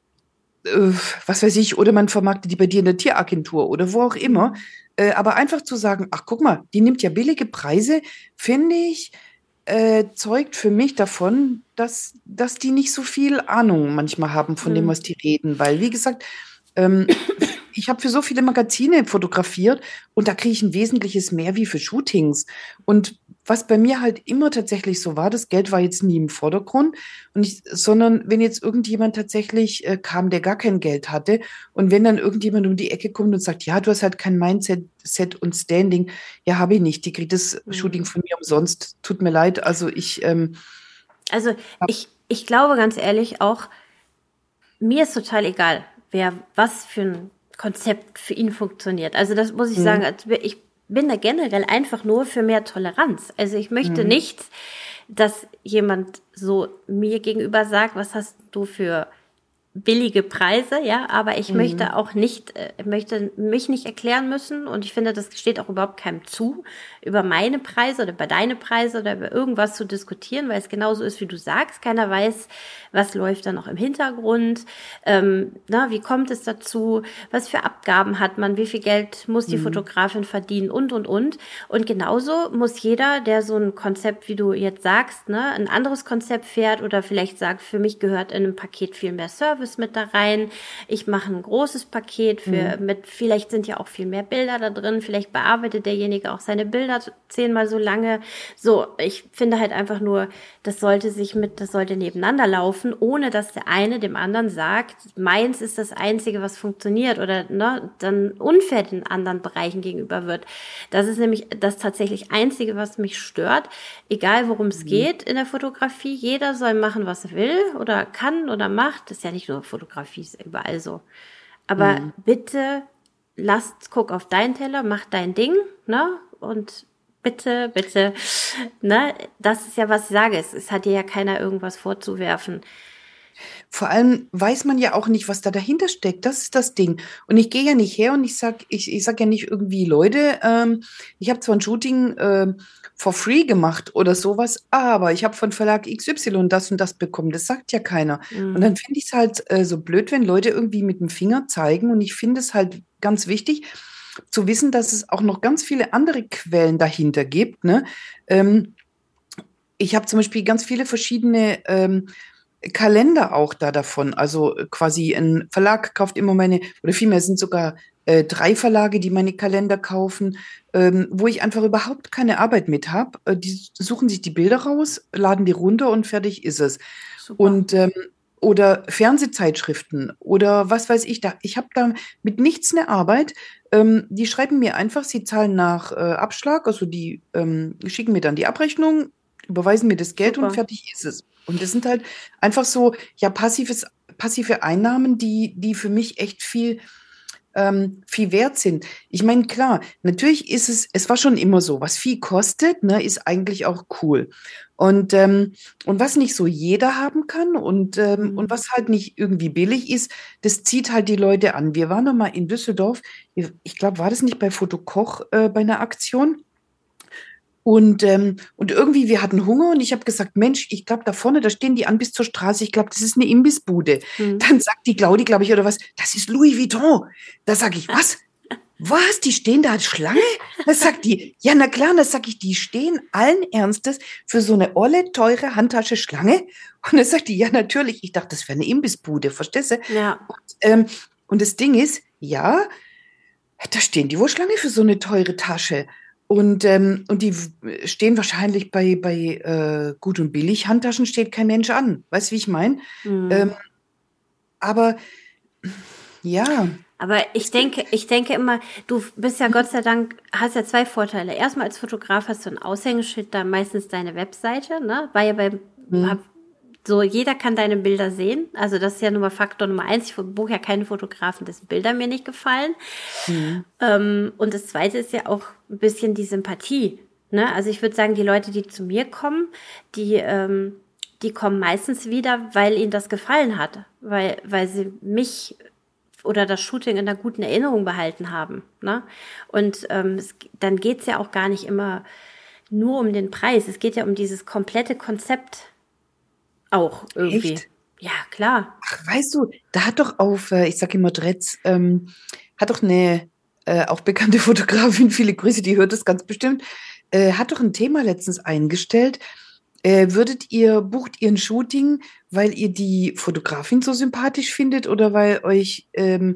was weiß ich, oder man vermarktet die bei dir in der Tieragentur oder wo auch immer. Aber einfach zu sagen, ach guck mal, die nimmt ja billige Preise, finde ich, zeugt für mich davon, dass die nicht so viel Ahnung manchmal haben von dem, Hm. was die reden. Weil, wie gesagt, ähm, ich habe für so viele Magazine fotografiert und da kriege ich ein wesentliches mehr wie für Shootings. Und was bei mir halt immer tatsächlich so war, das Geld war jetzt nie im Vordergrund, sondern wenn jetzt irgendjemand tatsächlich kam, der gar kein Geld hatte und wenn dann irgendjemand um die Ecke kommt und sagt, ja, du hast halt kein Mindset Set und Standing, ja, habe ich nicht, die kriegt das Shooting Hm. von mir umsonst, tut mir leid, also Also ich glaube ganz ehrlich auch, mir ist total egal, wer was für ein Konzept für ihn funktioniert. Also das muss ich sagen, hm, ich bin da generell einfach nur für mehr Toleranz. Also ich möchte hm, nicht, dass jemand so mir gegenüber sagt, was hast du für billige Preise, ja, aber ich hm, möchte auch nicht, möchte mich nicht erklären müssen und ich finde, das steht auch überhaupt keinem zu, über meine Preise oder über deine Preise oder über irgendwas zu diskutieren, weil es genauso ist, wie du sagst. Keiner weiß, was läuft da noch im Hintergrund, wie kommt es dazu, was für Abgaben hat man, wie viel Geld muss die hm, Fotografin verdienen und, und. Und genauso muss jeder, der so ein Konzept, wie du jetzt sagst, ne, ein anderes Konzept fährt oder vielleicht sagt, für mich gehört in einem Paket viel mehr Service Service mit da rein. Ich mache ein großes Paket vielleicht sind ja auch viel mehr Bilder da drin, vielleicht bearbeitet derjenige auch seine Bilder 10-mal so lange. So, ich finde halt einfach nur, das sollte nebeneinander laufen, ohne dass der eine dem anderen sagt, meins ist das Einzige, was funktioniert oder dann unfair den anderen Bereichen gegenüber wird. Das ist nämlich das tatsächlich Einzige, was mich stört, egal worum es geht in der Fotografie. Jeder soll machen, was er will oder kann oder macht. Das ist ja nicht nur Fotografie, ist überall so. Aber bitte guck auf deinen Teller, mach dein Ding, ne? Und bitte, ne? Das ist ja, was ich sage. Es hat dir ja keiner irgendwas vorzuwerfen. Vor allem weiß man ja auch nicht, was da dahinter steckt. Das ist das Ding. Und ich gehe ja nicht her und ich sag ja nicht irgendwie, Leute, ich habe zwar ein Shooting for free gemacht oder sowas, aber ich habe von Verlag XY das und das bekommen. Das sagt ja keiner. Und dann finde ich es halt so blöd, wenn Leute irgendwie mit dem Finger zeigen. Und ich finde es halt ganz wichtig zu wissen, dass es auch noch ganz viele andere Quellen dahinter gibt. Ne? Ich habe zum Beispiel ganz viele verschiedene Kalender auch da davon. Also quasi ein Verlag kauft immer oder vielmehr es sind sogar 3 Verlage, die meine Kalender kaufen, wo ich einfach überhaupt keine Arbeit mit habe. Die suchen sich die Bilder raus, laden die runter und fertig ist es. Super. Und oder Fernsehzeitschriften oder was weiß ich da. Ich habe da mit nichts eine Arbeit. Die schreiben mir einfach, sie zahlen nach Abschlag, also die schicken mir dann die Abrechnung, überweisen mir das Geld Super. und fertig ist es. Und das sind halt einfach so, ja, passive Einnahmen, die für mich echt viel wert sind. Ich meine, klar, natürlich es war schon immer so, was viel kostet, ne, ist eigentlich auch cool. Und was nicht so jeder haben kann und was halt nicht irgendwie billig ist, das zieht halt die Leute an. Wir waren noch mal in Düsseldorf, ich glaube, war das nicht bei Fotokoch bei einer Aktion? Und irgendwie, wir hatten Hunger und ich habe gesagt, Mensch, ich glaube, da vorne, da stehen die an bis zur Straße. Ich glaube, das ist eine Imbissbude. Dann sagt die Claudi, glaube ich, oder was, das ist Louis Vuitton. Da sage ich, was? Was? Die stehen da als Schlange? Das sagt die, ja, na klar, das sag ich, die stehen allen Ernstes für so eine olle, teure Handtasche Schlange. Und dann sagt die, ja, natürlich. Ich dachte, das wäre eine Imbissbude, verstehst du? Ja. Und das Ding ist, ja, da stehen die wohl Schlange für so eine teure Tasche. Und die stehen wahrscheinlich bei gut und billig Handtaschen steht kein Mensch an. Weißt du, wie ich meine? Aber ja. Aber ich denke immer, du bist ja Gott sei Dank, hast ja 2 Vorteile. Erstmal als Fotograf hast du ein Aushängeschild, da meistens deine Webseite, ne? War ja so, jeder kann deine Bilder sehen. Also das ist ja nun mal Faktor Nummer 1. Ich buche ja keine Fotografen, dessen Bilder mir nicht gefallen. Und das Zweite ist ja auch ein bisschen die Sympathie. Ne? Also ich würde sagen, die Leute, die zu mir kommen, die kommen meistens wieder, weil ihnen das gefallen hat. Weil sie mich oder das Shooting in einer guten Erinnerung behalten haben. Ne? Und dann geht's ja auch gar nicht immer nur um den Preis. Es geht ja um dieses komplette Konzept auch irgendwie. Echt? Ja, klar. Ach, weißt du, da hat doch ich sag immer Dretz, hat doch eine auch bekannte Fotografin, viele Grüße, die hört das ganz bestimmt, hat doch ein Thema letztens eingestellt. Bucht ihr ein Shooting, weil ihr die Fotografin so sympathisch findet oder weil euch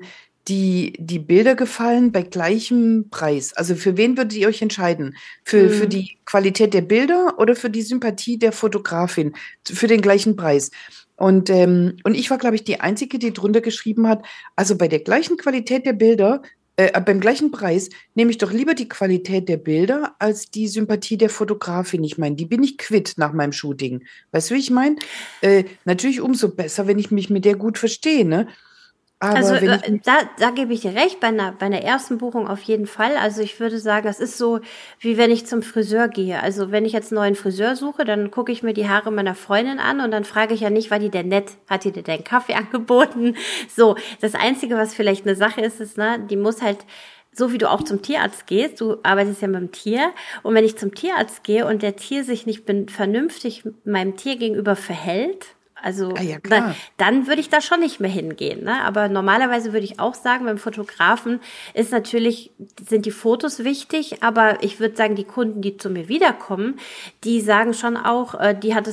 die Bilder gefallen bei gleichem Preis? Also für wen würdet ihr euch entscheiden? Für die Qualität der Bilder oder für die Sympathie der Fotografin? Für den gleichen Preis? Und ich war, glaube ich, die Einzige, die drunter geschrieben hat, also bei der gleichen Qualität der Bilder, beim gleichen Preis nehme ich doch lieber die Qualität der Bilder als die Sympathie der Fotografin. Ich meine, die bin ich quitt nach meinem Shooting. Weißt du, wie ich meine? Natürlich umso besser, wenn ich mich mit der gut verstehe, ne? Aber Also wenn ich da gebe ich dir recht, bei einer ersten Buchung auf jeden Fall. Also ich würde sagen, das ist so, wie wenn ich zum Friseur gehe. Also wenn ich jetzt einen neuen Friseur suche, dann gucke ich mir die Haare meiner Freundin an und dann frage ich ja nicht, war die denn nett? Hat die dir den Kaffee angeboten? So, das Einzige, was vielleicht eine Sache ist, ne, die muss halt, so wie du auch zum Tierarzt gehst, du arbeitest ja mit dem Tier, und wenn ich zum Tierarzt gehe und der Tier sich nicht vernünftig meinem Tier gegenüber verhält, also ja, klar. dann würde ich da schon nicht mehr hingehen. Ne? Aber normalerweise würde ich auch sagen, beim Fotografen sind die Fotos wichtig, aber ich würde sagen, die Kunden, die zu mir wiederkommen, die sagen schon auch, die hat es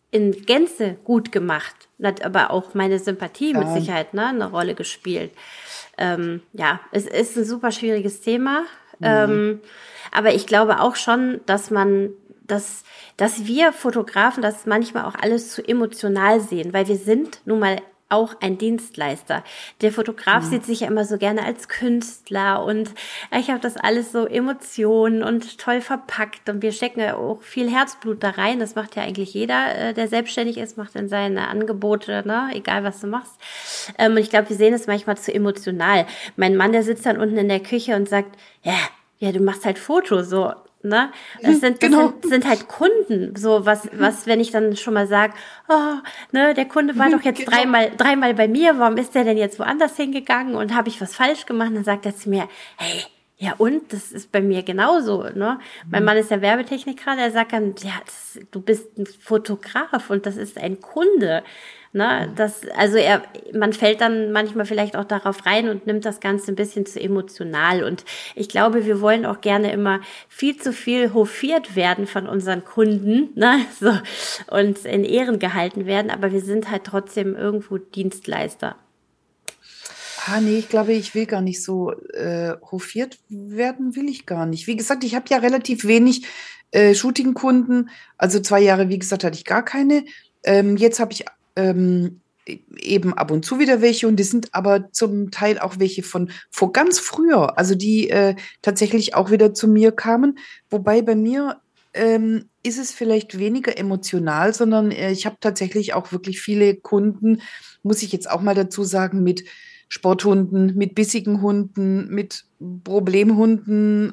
in Gänze gut gemacht. Hat aber auch meine Sympathie mit Ja. Sicherheit, ne, eine Rolle gespielt. Ja, es ist ein super schwieriges Thema. Mhm. Aber ich glaube auch schon, dass wir Fotografen das manchmal auch alles zu emotional sehen, weil wir sind nun mal auch ein Dienstleister. Der Fotograf sieht sich ja immer so gerne als Künstler und ich habe das alles so Emotionen und toll verpackt und wir stecken ja auch viel Herzblut da rein. Das macht ja eigentlich jeder, der selbstständig ist, macht in seine Angebote, ne, egal was du machst. Und ich glaube, wir sehen es manchmal zu emotional. Mein Mann, der sitzt dann unten in der Küche und sagt, ja, du machst halt Fotos, so, ne? Genau. Das sind halt Kunden, so was, wenn ich dann schon mal sage, oh, ne, der Kunde war doch jetzt Genau. dreimal bei mir, warum ist der denn jetzt woanders hingegangen und habe ich was falsch gemacht? Dann sagt er zu mir, hey, ja und, das ist bei mir genauso, ne? Mein Mann ist ja Werbetechniker, der sagt dann, ja, du bist ein Fotograf und das ist ein Kunde. Ne, man fällt dann manchmal vielleicht auch darauf rein und nimmt das Ganze ein bisschen zu emotional. Und ich glaube, wir wollen auch gerne immer viel zu viel hofiert werden von unseren Kunden, ne, so, und in Ehren gehalten werden. Aber wir sind halt trotzdem irgendwo Dienstleister. Nee, ich glaube, ich will gar nicht so hofiert werden, will ich gar nicht. Wie gesagt, ich habe ja relativ wenig Shooting-Kunden. Also 2 Jahre, wie gesagt, hatte ich gar keine. Jetzt habe ich eben ab und zu wieder welche und die sind aber zum Teil auch welche von vor ganz früher, also die tatsächlich auch wieder zu mir kamen. Wobei bei mir ist es vielleicht weniger emotional, sondern ich habe tatsächlich auch wirklich viele Kunden, muss ich jetzt auch mal dazu sagen, mit Sporthunden, mit bissigen Hunden, mit Problemhunden.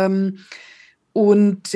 Und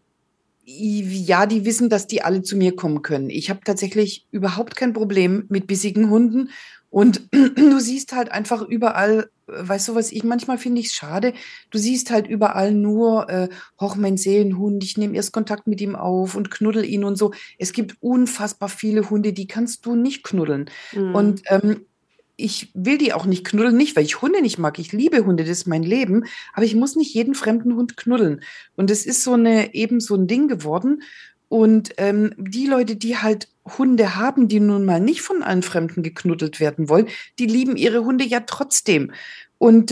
ja, die wissen, dass die alle zu mir kommen können. Ich habe tatsächlich überhaupt kein Problem mit bissigen Hunden. Und du siehst halt einfach überall, weißt du, was ich manchmal finde ich schade, du siehst halt überall nur, hoch, mein Seelenhund, ich nehme erst Kontakt mit ihm auf und knuddel ihn und so. Es gibt unfassbar viele Hunde, die kannst du nicht knuddeln. Und Mhm. ich will die auch nicht knuddeln, nicht, weil ich Hunde nicht mag. Ich liebe Hunde, das ist mein Leben. Aber ich muss nicht jeden fremden Hund knuddeln. Und es ist eben so ein Ding geworden. Und die Leute, die halt Hunde haben, die nun mal nicht von allen Fremden geknuddelt werden wollen, die lieben ihre Hunde ja trotzdem. Und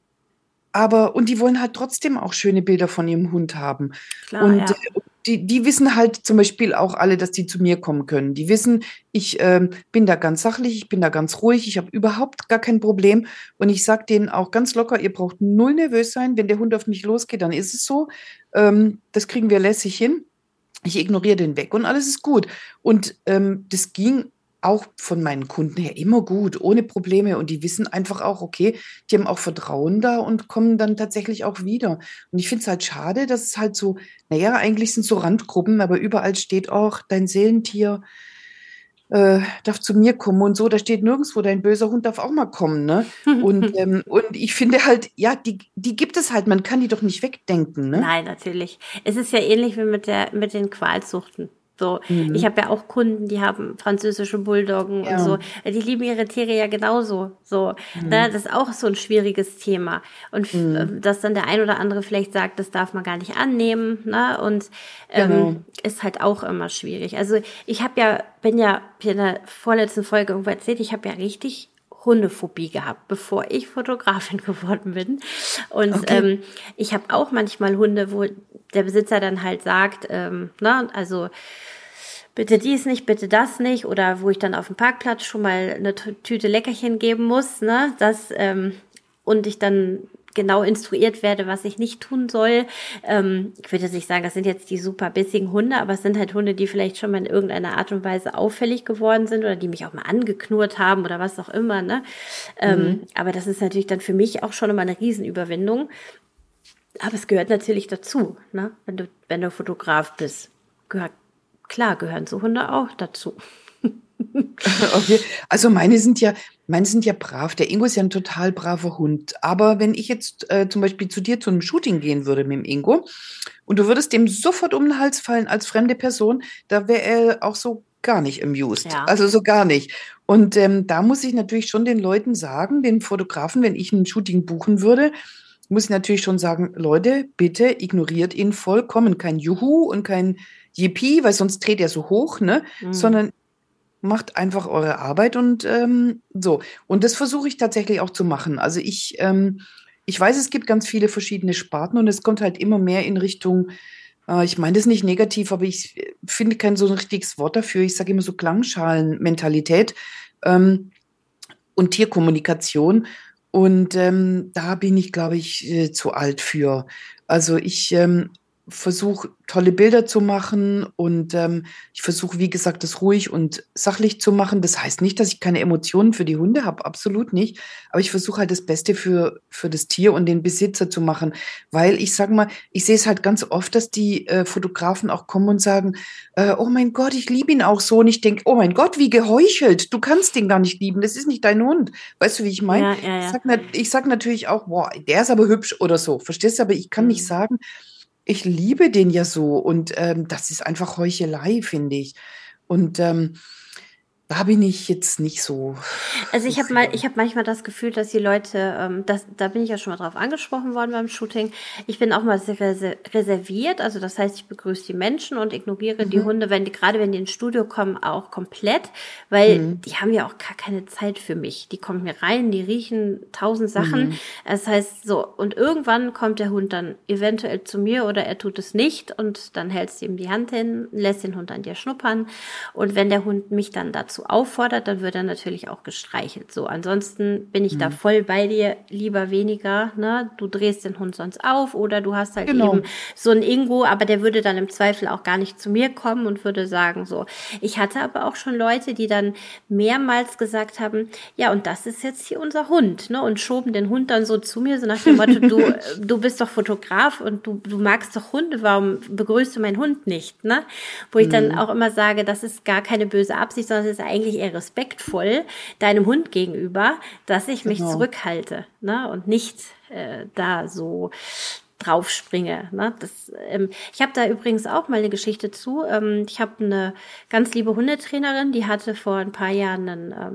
und die wollen halt trotzdem auch schöne Bilder von ihrem Hund haben. Klar, Und ja. die wissen halt zum Beispiel auch alle, dass die zu mir kommen können. Die wissen, ich bin da ganz sachlich, ich bin da ganz ruhig, ich habe überhaupt gar kein Problem. Und ich sage denen auch ganz locker, ihr braucht null nervös sein. Wenn der Hund auf mich losgeht, dann ist es so. Das kriegen wir lässig hin. Ich ignoriere den weg und alles ist gut. Und das ging auch von meinen Kunden her immer gut, ohne Probleme. Und die wissen einfach auch, okay, die haben auch Vertrauen da und kommen dann tatsächlich auch wieder. Und ich finde es halt schade, dass es halt so, naja, eigentlich sind so Randgruppen, aber überall steht auch, dein Seelentier darf zu mir kommen und so. Da steht nirgendwo, dein böser Hund darf auch mal kommen, ne? Und ich finde halt, ja, die gibt es halt, man kann die doch nicht wegdenken, ne? Nein, natürlich. Es ist ja ähnlich wie mit den Qualzuchten. So, ich Mhm. habe ja auch Kunden, die haben französische Bulldoggen und so. Ja. Die lieben ihre Tiere ja genauso. So, ne, Mhm. das ist auch so ein schwieriges Thema. Und Mhm. dass dann der ein oder andere vielleicht sagt, das darf man gar nicht annehmen, ne? Und Genau. ist halt auch immer schwierig. Also ich bin ja in der vorletzten Folge irgendwo erzählt, ich habe ja richtig Hundephobie gehabt, bevor ich Fotografin geworden bin. Und Okay. ich habe auch manchmal Hunde, wo der Besitzer dann halt sagt, also bitte dies nicht, bitte das nicht, oder wo ich dann auf dem Parkplatz schon mal eine Tüte Leckerchen geben muss, ne, und ich dann genau instruiert werde, was ich nicht tun soll. Ich würde jetzt nicht sagen, das sind jetzt die super bissigen Hunde, aber es sind halt Hunde, die vielleicht schon mal in irgendeiner Art und Weise auffällig geworden sind oder die mich auch mal angeknurrt haben oder was auch immer, ne. Mhm. Aber das ist natürlich dann für mich auch schon immer eine Riesenüberwindung. Aber es gehört natürlich dazu, ne? Wenn du Fotograf bist. Klar, gehören so Hunde auch dazu. Okay. Also meine sind ja brav. Der Ingo ist ja ein total braver Hund. Aber wenn ich jetzt zum Beispiel zu dir zu einem Shooting gehen würde mit dem Ingo und du würdest dem sofort um den Hals fallen als fremde Person, da wäre er auch so gar nicht amused. Ja. Also so gar nicht. Und da muss ich natürlich schon den Leuten sagen, den Fotografen, wenn ich ein Shooting buchen würde, muss ich natürlich schon sagen, Leute, bitte ignoriert ihn vollkommen. Kein Juhu und kein Yippie, weil sonst dreht er so hoch, ne? Mhm. Sondern macht einfach eure Arbeit und so. Und das versuche ich tatsächlich auch zu machen. Also ich weiß, es gibt ganz viele verschiedene Sparten und es kommt halt immer mehr in Richtung, ich meine das nicht negativ, aber ich finde kein so ein richtiges Wort dafür. Ich sage immer so Klangschalenmentalität ähm, und Tierkommunikation. Und da bin ich, glaube ich, zu alt für. Also ich versuche tolle Bilder zu machen und ich versuche, wie gesagt, das ruhig und sachlich zu machen. Das heißt nicht, dass ich keine Emotionen für die Hunde habe, absolut nicht. Aber ich versuche halt das Beste für das Tier und den Besitzer zu machen. Weil ich sage mal, ich sehe es halt ganz oft, dass die Fotografen auch kommen und sagen, oh mein Gott, ich liebe ihn auch so. Und ich denke, oh mein Gott, wie geheuchelt. Du kannst den gar nicht lieben. Das ist nicht dein Hund. Weißt du, wie ich meine? Ja, ja, ja. Ich sag natürlich auch, boah, der ist aber hübsch oder so. Verstehst du? Aber ich kann nicht Mhm. sagen, ich liebe den ja so. Und das ist einfach Heuchelei, finde ich. Und da bin ich jetzt nicht so, Also so für. ich habe manchmal das Gefühl, dass die Leute, da bin ich ja schon mal drauf angesprochen worden beim Shooting. Ich bin auch mal sehr reserviert, also das heißt, ich begrüße die Menschen und ignoriere die Mhm. Hunde, gerade wenn die ins Studio kommen, auch komplett, weil Mhm. die haben ja auch gar keine Zeit für mich. Die kommen mir rein, die riechen 1000 Sachen. Mhm. Das heißt so, und irgendwann kommt der Hund dann eventuell zu mir oder er tut es nicht und dann hältst du ihm die Hand hin, lässt den Hund an dir schnuppern und wenn der Hund mich dann dazu auffordert, dann wird er natürlich auch gestreichelt. So, ansonsten bin ich da Mhm. voll bei dir, lieber weniger, ne? Du drehst den Hund sonst auf oder du hast halt eben Genau. so einen Ingo, aber der würde dann im Zweifel auch gar nicht zu mir kommen und würde sagen so. Ich hatte aber auch schon Leute, die dann mehrmals gesagt haben, ja, und das ist jetzt hier unser Hund, ne? Und schoben den Hund dann so zu mir, so nach dem Motto, du bist doch Fotograf und du magst doch Hunde, warum begrüßt du meinen Hund nicht, ne? Wo ich dann Mhm. auch immer sage, das ist gar keine böse Absicht, sondern es ist eigentlich eher respektvoll deinem Hund gegenüber, dass ich mich Genau. zurückhalte, ne? Und nicht da so drauf springe. Ne? Ich habe da übrigens auch mal eine Geschichte zu. Ich habe eine ganz liebe Hundetrainerin, die hatte vor ein paar Jahren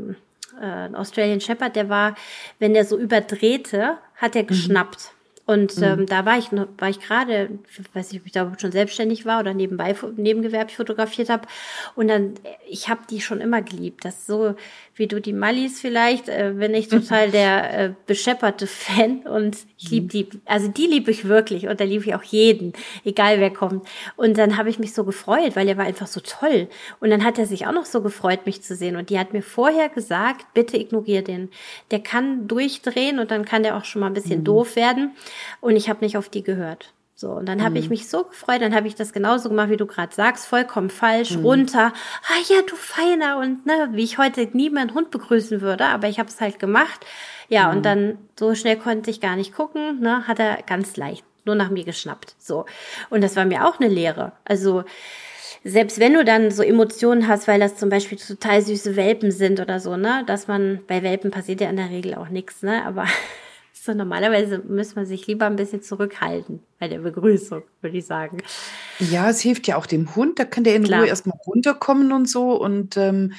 einen Australian Shepherd, der war, wenn der so überdrehte, hat er Mhm. geschnappt. Und Mhm. da war ich gerade, ich weiß nicht, ob ich da schon selbstständig war oder nebengewerblich fotografiert habe. Und dann, ich habe die schon immer geliebt. Das ist so, wie du die Mallis vielleicht, bin ich total der beschepperte Fan und ich liebe Mhm. die, also die liebe ich wirklich und da liebe ich auch jeden, egal wer kommt. Und dann habe ich mich so gefreut, weil er war einfach so toll. Und dann hat er sich auch noch so gefreut, mich zu sehen. Und die hat mir vorher gesagt, bitte ignoriere den. Der kann durchdrehen und dann kann der auch schon mal ein bisschen Mhm. doof werden. Und ich habe nicht auf die gehört. So, und dann habe ich Mhm. mich so gefreut, dann habe ich das genauso gemacht, wie du gerade sagst, vollkommen falsch, Mhm. runter. Ah ja, du Feiner und ne, wie ich heute nie meinen Hund begrüßen würde, aber ich habe es halt gemacht. Ja, und Mhm. dann so schnell konnte ich gar nicht gucken, ne, hat er ganz leicht nur nach mir geschnappt. So. Und das war mir auch eine Lehre. Also, selbst wenn du dann so Emotionen hast, weil das zum Beispiel total süße Welpen sind oder so, ne, dass man, bei Welpen passiert ja in der Regel auch nichts, ne, aber so normalerweise muss man sich lieber ein bisschen zurückhalten bei der Begrüßung, würde ich sagen. Ja, es hilft ja auch dem Hund, da kann der in Ruhe Klar. erstmal runterkommen und so. Und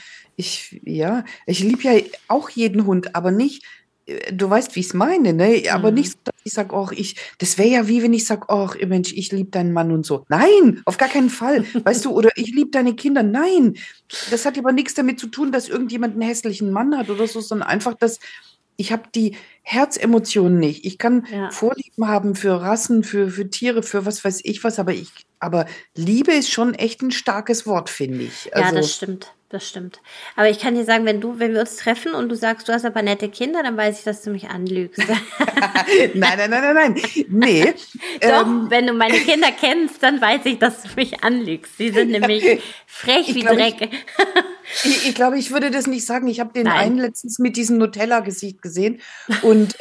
ich liebe ja auch jeden Hund, aber nicht, du weißt, wie ich es meine, ne? Aber nicht Mhm. so, dass ich sage, oh, das wäre ja wie wenn ich sage, oh, Mensch, ich liebe deinen Mann und so. Nein, auf gar keinen Fall. Weißt du, oder ich liebe deine Kinder. Nein, das hat aber nichts damit zu tun, dass irgendjemand einen hässlichen Mann hat oder so, sondern einfach, dass ich habe die Herzemotionen nicht. Ich kann Ja. Vorlieben haben für Rassen, für Tiere, für was weiß ich was, aber Liebe ist schon echt ein starkes Wort, finde ich. Ja, Also, das stimmt. Das stimmt. Aber ich kann dir sagen, wenn wir uns treffen und du sagst, du hast aber nette Kinder, dann weiß ich, dass du mich anlügst. nein, nein, nein, nein, nein. Nee. Doch, Ähm, wenn du meine Kinder kennst, dann weiß ich, dass du mich anlügst. Sie sind nämlich frech ich wie glaube, Dreck. ich glaube, ich würde das nicht sagen. Ich habe den Nein. einen letztens mit diesem Nutella-Gesicht gesehen und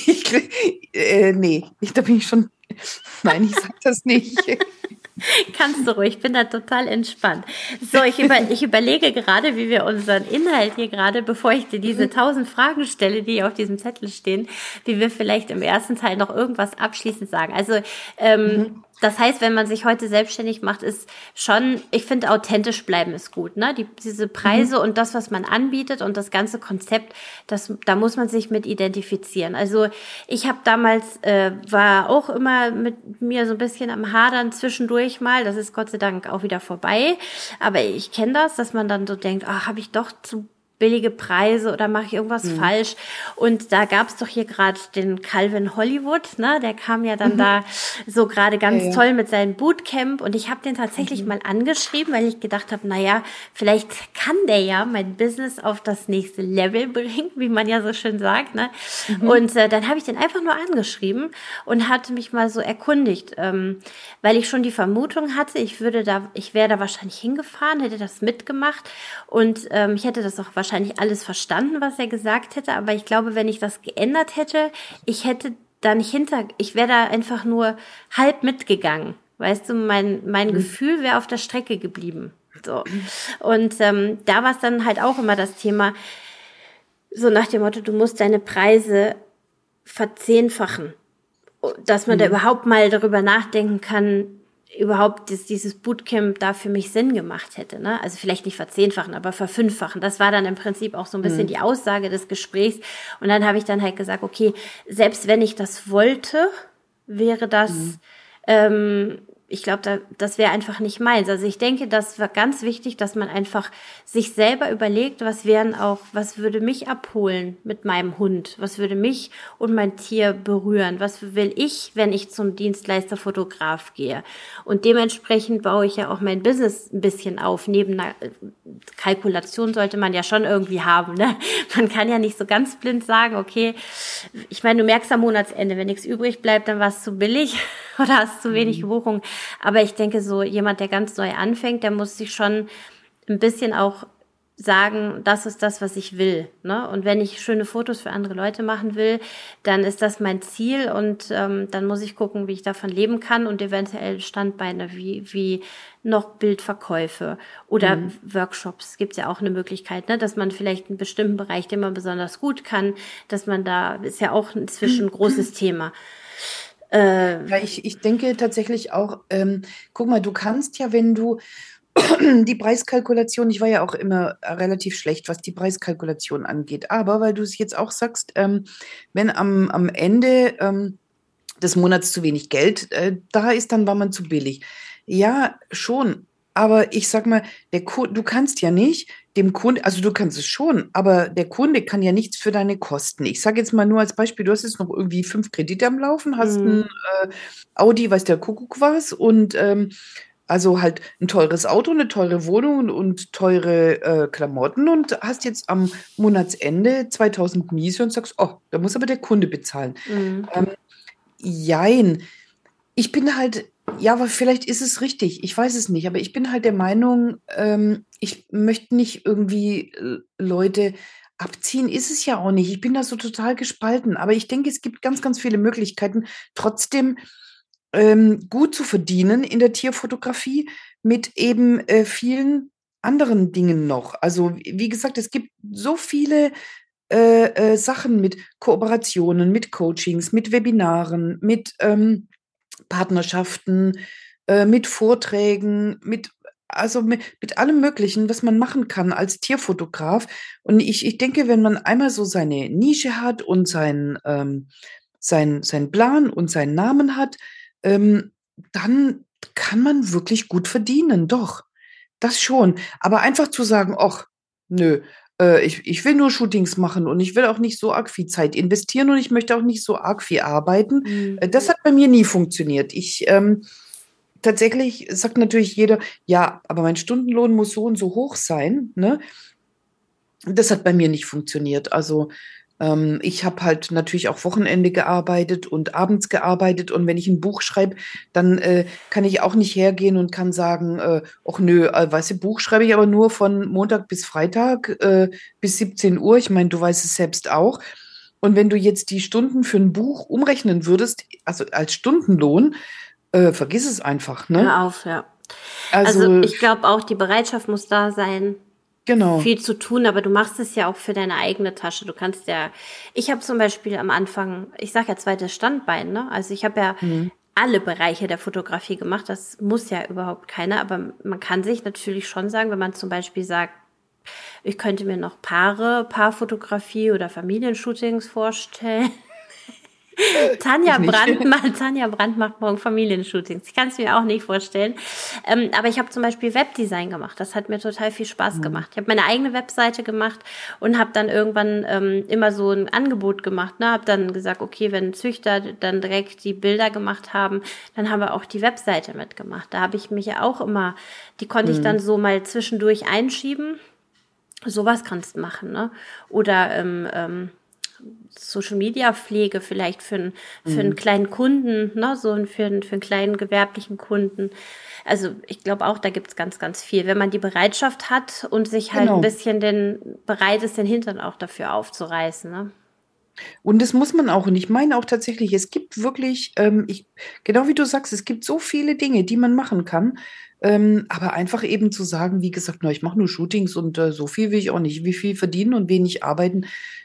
nee, da bin ich schon, nein, ich sage das nicht. Kannst du ruhig, ich bin da total entspannt. So, ich überlege gerade, wie wir unseren Inhalt hier gerade, bevor ich dir diese 1000 Fragen stelle, die auf diesem Zettel stehen, wie wir vielleicht im ersten Teil noch irgendwas abschließend sagen. Also, Mhm. Das heißt, wenn man sich heute selbstständig macht, ist schon, ich finde, authentisch bleiben ist gut, ne? Diese Preise und das, was man anbietet und das ganze Konzept, da muss man sich mit identifizieren. Also ich habe damals, war auch immer mit mir so ein bisschen am Hadern zwischendurch mal, das ist Gott sei Dank auch wieder vorbei, aber ich kenne das, dass man dann so denkt, ach, habe ich doch zu billige Preise oder mache ich irgendwas falsch? Und da gab's doch hier gerade den Calvin Hollywood, ne? Der kam ja dann da so gerade ganz toll mit seinem Bootcamp und ich habe den tatsächlich mal angeschrieben, weil ich gedacht habe, naja, vielleicht kann der ja mein Business auf das nächste Level bringen, wie man ja so schön sagt, ne? Und dann habe ich den einfach nur angeschrieben und hatte mich mal so erkundigt, weil ich schon die Vermutung hatte, ich wäre da wahrscheinlich hingefahren, hätte das mitgemacht und ich hätte das auch wahrscheinlich alles verstanden, was er gesagt hätte, aber ich glaube, wenn ich das geändert hätte, ich wäre da einfach nur halb mitgegangen. Weißt du, mein Gefühl wäre auf der Strecke geblieben. So. Und da war es dann halt auch immer das Thema, so nach dem Motto, du musst deine Preise verzehnfachen, dass man da überhaupt mal darüber nachdenken kann, überhaupt dieses Bootcamp da für mich Sinn gemacht hätte, ne? Also vielleicht nicht verzehnfachen, aber verfünffachen. Das war dann im Prinzip auch so ein bisschen die Aussage des Gesprächs. Und dann habe ich dann halt gesagt, okay, selbst wenn ich das wollte, wäre das, ich glaube, das wäre einfach nicht meins. Also ich denke, das war ganz wichtig, dass man einfach sich selber überlegt, was würde mich abholen mit meinem Hund? Was würde mich und mein Tier berühren? Was will ich, wenn ich zum Dienstleisterfotograf gehe? Und dementsprechend baue ich ja auch mein Business ein bisschen auf. Neben einer Kalkulation sollte man ja schon irgendwie haben, ne? Man kann ja nicht so ganz blind sagen, okay, ich meine, du merkst am Monatsende, wenn nichts übrig bleibt, dann war es zu billig oder hast zu wenig Buchung. Aber ich denke, so jemand, der ganz neu anfängt, der muss sich schon ein bisschen auch sagen, das ist das, was ich will, ne? Und wenn ich schöne Fotos für andere Leute machen will, dann ist das mein Ziel und dann muss ich gucken, wie ich davon leben kann und eventuell Standbeine wie noch Bildverkäufe oder Workshops. Gibt ja auch eine Möglichkeit, ne, dass man vielleicht einen bestimmten Bereich, den man besonders gut kann, dass man da, ist ja auch inzwischen ein großes Thema. Ja, ich denke tatsächlich auch, guck mal, du kannst ja, wenn du die Preiskalkulation, ich war ja auch immer relativ schlecht, was die Preiskalkulation angeht, aber weil du es jetzt auch sagst, wenn am Ende des Monats zu wenig Geld da ist, dann war man zu billig. Ja, schon. Aber ich sag mal, du kannst ja nicht dem Kunde, also du kannst es schon, aber der Kunde kann ja nichts für deine Kosten. Ich sage jetzt mal nur als Beispiel, du hast jetzt noch irgendwie 5 Kredite am Laufen, hast ein Audi, weiß der Kuckuck was und also halt ein teures Auto, eine teure Wohnung und teure Klamotten und hast jetzt am Monatsende 2000 Miese und sagst, oh, da muss aber der Kunde bezahlen. Jein. Ich bin halt, ja, aber vielleicht ist es richtig, ich weiß es nicht, aber ich bin halt der Meinung, ich möchte nicht irgendwie Leute abziehen, ist es ja auch nicht. Ich bin da so total gespalten, aber ich denke, es gibt ganz, ganz viele Möglichkeiten, trotzdem gut zu verdienen in der Tierfotografie mit eben vielen anderen Dingen noch. Also wie gesagt, es gibt so viele Sachen mit Kooperationen, mit Coachings, mit Webinaren, mit Partnerschaften, mit Vorträgen, mit allem Möglichen, was man machen kann als Tierfotograf. Und ich denke, wenn man einmal so seine Nische hat und sein Plan und seinen Namen hat, dann kann man wirklich gut verdienen, doch. Das schon. Aber einfach zu sagen, ach, nö, ich will nur Shootings machen und ich will auch nicht so arg viel Zeit investieren und ich möchte auch nicht so arg viel arbeiten. Das hat bei mir nie funktioniert. Tatsächlich sagt natürlich jeder, ja, aber mein Stundenlohn muss so und so hoch sein, ne? Das hat bei mir nicht funktioniert. Also ich habe halt natürlich auch Wochenende gearbeitet und abends gearbeitet und wenn ich ein Buch schreibe, dann kann ich auch nicht hergehen und kann sagen, ach nö, weißt du, Buch schreibe ich aber nur von Montag bis Freitag bis 17 Uhr. Ich meine, du weißt es selbst auch. Und wenn du jetzt die Stunden für ein Buch umrechnen würdest, also als Stundenlohn, vergiss es einfach, ne? Hör auf, ja. Also Also ich glaube auch, die Bereitschaft muss da sein, genau. viel zu tun, aber du machst es ja auch für deine eigene Tasche. Du kannst ja, ich habe zum Beispiel am Anfang, ich sage ja zweites Standbein, ne? Also ich habe ja alle Bereiche der Fotografie gemacht. Das muss ja überhaupt keiner, aber man kann sich natürlich schon sagen, wenn man zum Beispiel sagt, ich könnte mir noch Paarfotografie oder Familienshootings vorstellen. Tanja Brandt macht morgen Familienshootings. Ich kann es mir auch nicht vorstellen. Aber ich habe zum Beispiel Webdesign gemacht. Das hat mir total viel Spaß gemacht. Ich habe meine eigene Webseite gemacht und habe dann irgendwann immer so ein Angebot gemacht. Ne? Habe dann gesagt, okay, wenn Züchter dann direkt die Bilder gemacht haben, dann haben wir auch die Webseite mitgemacht. Da habe ich mich ja auch immer, die konnte ich dann so mal zwischendurch einschieben. Sowas kannst du machen, ne? Oder Social-Media-Pflege vielleicht für einen kleinen Kunden, ne, für einen kleinen gewerblichen Kunden. Also ich glaube auch, da gibt's ganz, ganz viel. Wenn man die Bereitschaft hat und sich halt ein bisschen bereit ist, den Hintern auch dafür aufzureißen. Ne? Und das muss man auch. Und ich meine auch tatsächlich, es gibt wirklich, genau wie du sagst, es gibt so viele Dinge, die man machen kann. Aber einfach eben zu sagen, wie gesagt, ich mache nur Shootings und so viel will ich auch nicht. Wie viel verdienen und wenig arbeiten,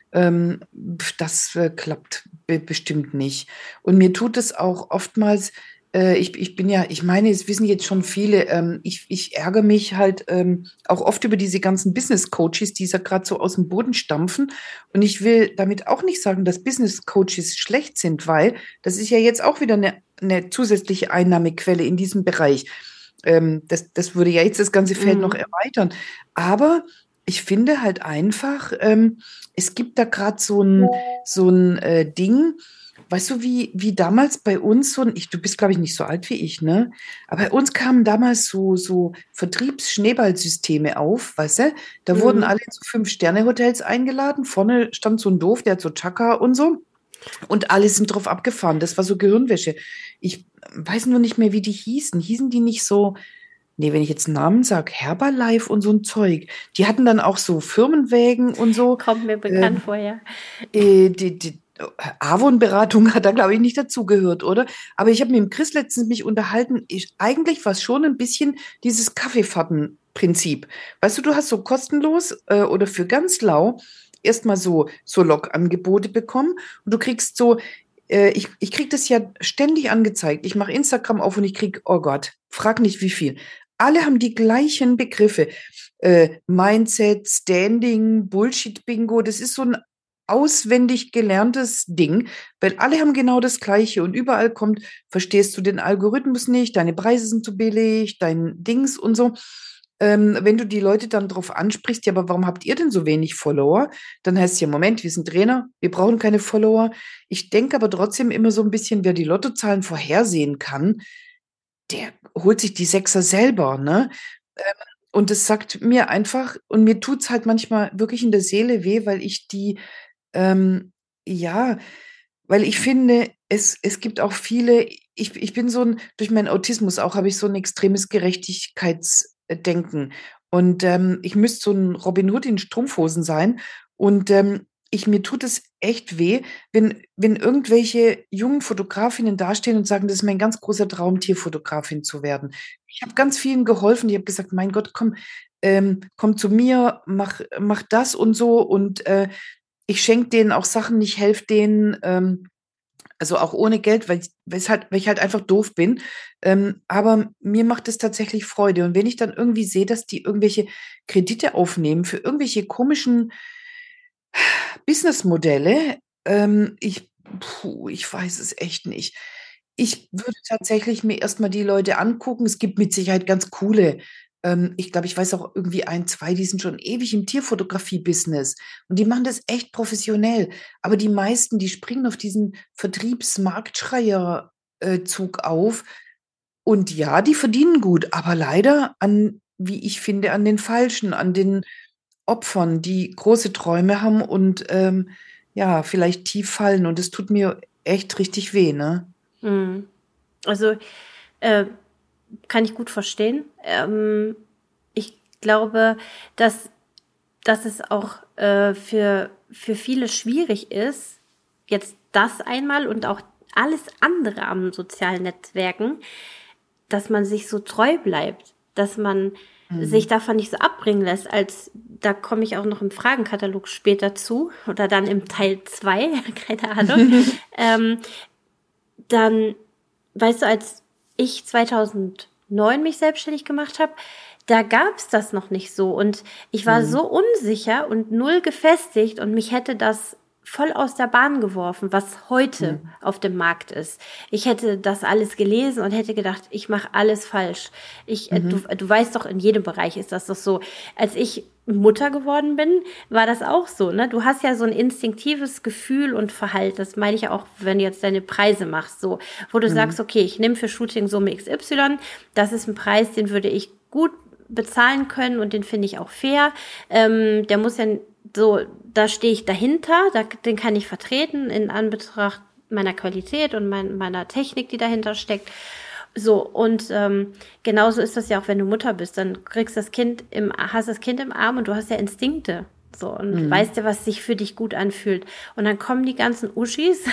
das klappt bestimmt nicht. Und mir tut es auch oftmals, ich bin ja, ich meine, es wissen jetzt schon viele, ich ärgere mich halt auch oft über diese ganzen Business Coaches, die ja gerade so aus dem Boden stampfen. Und ich will damit auch nicht sagen, dass Business Coaches schlecht sind, weil das ist ja jetzt auch wieder eine zusätzliche Einnahmequelle in diesem Bereich. Das würde ja jetzt das ganze Feld noch erweitern. Aber ich finde halt einfach, es gibt da gerade so ein Ding, weißt du, wie damals bei uns du bist, glaube ich, nicht so alt wie ich, ne? Aber bei uns kamen damals so Vertriebsschneeballsysteme auf, weißt du? Da wurden alle zu 5-Sterne-Hotels eingeladen. Vorne stand so ein Doof, der hat so Chaka und so. Und alle sind drauf abgefahren. Das war so Gehirnwäsche. Ich weiß nur nicht mehr, wie die hießen. Hießen die nicht so, nee, wenn ich jetzt Namen sage, Herbalife und so ein Zeug. Die hatten dann auch so Firmenwägen und so. Kommt mir bekannt vor, ja. Die Avon-Beratung hat da, glaube ich, nicht dazugehört, oder? Aber ich habe mit dem Chris letztens mich unterhalten. Eigentlich war es schon ein bisschen dieses Kaffeefahrten-Prinzip. Weißt du, du hast so kostenlos oder für ganz lau erstmal so Log-Angebote bekommen und du kriegst so, ich krieg das ja ständig angezeigt. Ich mache Instagram auf und ich krieg, oh Gott, frag nicht wie viel. Alle haben die gleichen Begriffe. Mindset, Standing, Bullshit-Bingo, das ist so ein auswendig gelerntes Ding, weil alle haben genau das Gleiche und überall kommt, verstehst du den Algorithmus nicht, deine Preise sind zu billig, dein Dings und so. Wenn du die Leute dann darauf ansprichst, ja, aber warum habt ihr denn so wenig Follower? Dann heißt es ja, Moment, wir sind Trainer, wir brauchen keine Follower. Ich denke aber trotzdem immer so ein bisschen, wer die Lottozahlen vorhersehen kann, der holt sich die Sechser selber, ne? Und das sagt mir einfach, und mir tut's halt manchmal wirklich in der Seele weh, weil ich ja, weil ich finde, es gibt auch viele, ich bin so ein, durch meinen Autismus auch, habe ich so ein extremes Gerechtigkeitsdenken. Und ich müsste so ein Robin Hood in Strumpfhosen sein. Und mir tut es echt weh, wenn irgendwelche jungen Fotografinnen dastehen und sagen, das ist mein ganz großer Traum, Tierfotografin zu werden. Ich habe ganz vielen geholfen, die haben gesagt, mein Gott, komm zu mir, mach das und so. Und ich schenke denen auch Sachen, ich helfe denen, also auch ohne Geld, weil ich halt einfach doof bin. Aber mir macht es tatsächlich Freude. Und wenn ich dann irgendwie sehe, dass die irgendwelche Kredite aufnehmen für irgendwelche komischen Businessmodelle, ich weiß es echt nicht. Ich würde tatsächlich mir erstmal die Leute angucken. Es gibt mit Sicherheit ganz coole. Ich glaube, ich weiß auch irgendwie ein, zwei, die sind schon ewig im Tierfotografie-Business und die machen das echt professionell. Aber die meisten, die springen auf diesen Vertriebsmarktschreier-Zug auf. Und ja, die verdienen gut, aber leider wie ich finde, an den Falschen, an den Opfern, die große Träume haben und ja, vielleicht tief fallen. Und es tut mir echt richtig weh, ne? Mhm. Also äh, kann ich gut verstehen. Ich glaube, dass es auch für viele schwierig ist, jetzt das einmal und auch alles andere am sozialen Netzwerken, dass man sich so treu bleibt, dass man sich davon nicht so abbringen lässt, da komme ich auch noch im Fragenkatalog später zu oder dann im Teil 2, keine Ahnung, dann weißt du, als ich 2009 mich selbstständig gemacht habe, da gab es das noch nicht so. Und ich war so unsicher und null gefestigt und mich hätte das voll aus der Bahn geworfen, was heute auf dem Markt ist. Ich hätte das alles gelesen und hätte gedacht, ich mache alles falsch. Du weißt doch, in jedem Bereich ist das doch so. Als ich Mutter geworden bin, war das auch so, ne? Du hast ja so ein instinktives Gefühl und Verhalten. Das meine ich auch, wenn du jetzt deine Preise machst, so, wo du sagst, okay, ich nehme für Shooting Summe XY, das ist ein Preis, den würde ich gut bezahlen können und den finde ich auch fair. Der muss ja so, da stehe ich dahinter, den kann ich vertreten in Anbetracht meiner Qualität und meiner Technik, die dahinter steckt. So, und genauso ist das ja auch, wenn du Mutter bist, dann hast das Kind im Arm und du hast ja Instinkte. So, und weißt ja, was sich für dich gut anfühlt. Und dann kommen die ganzen Uschis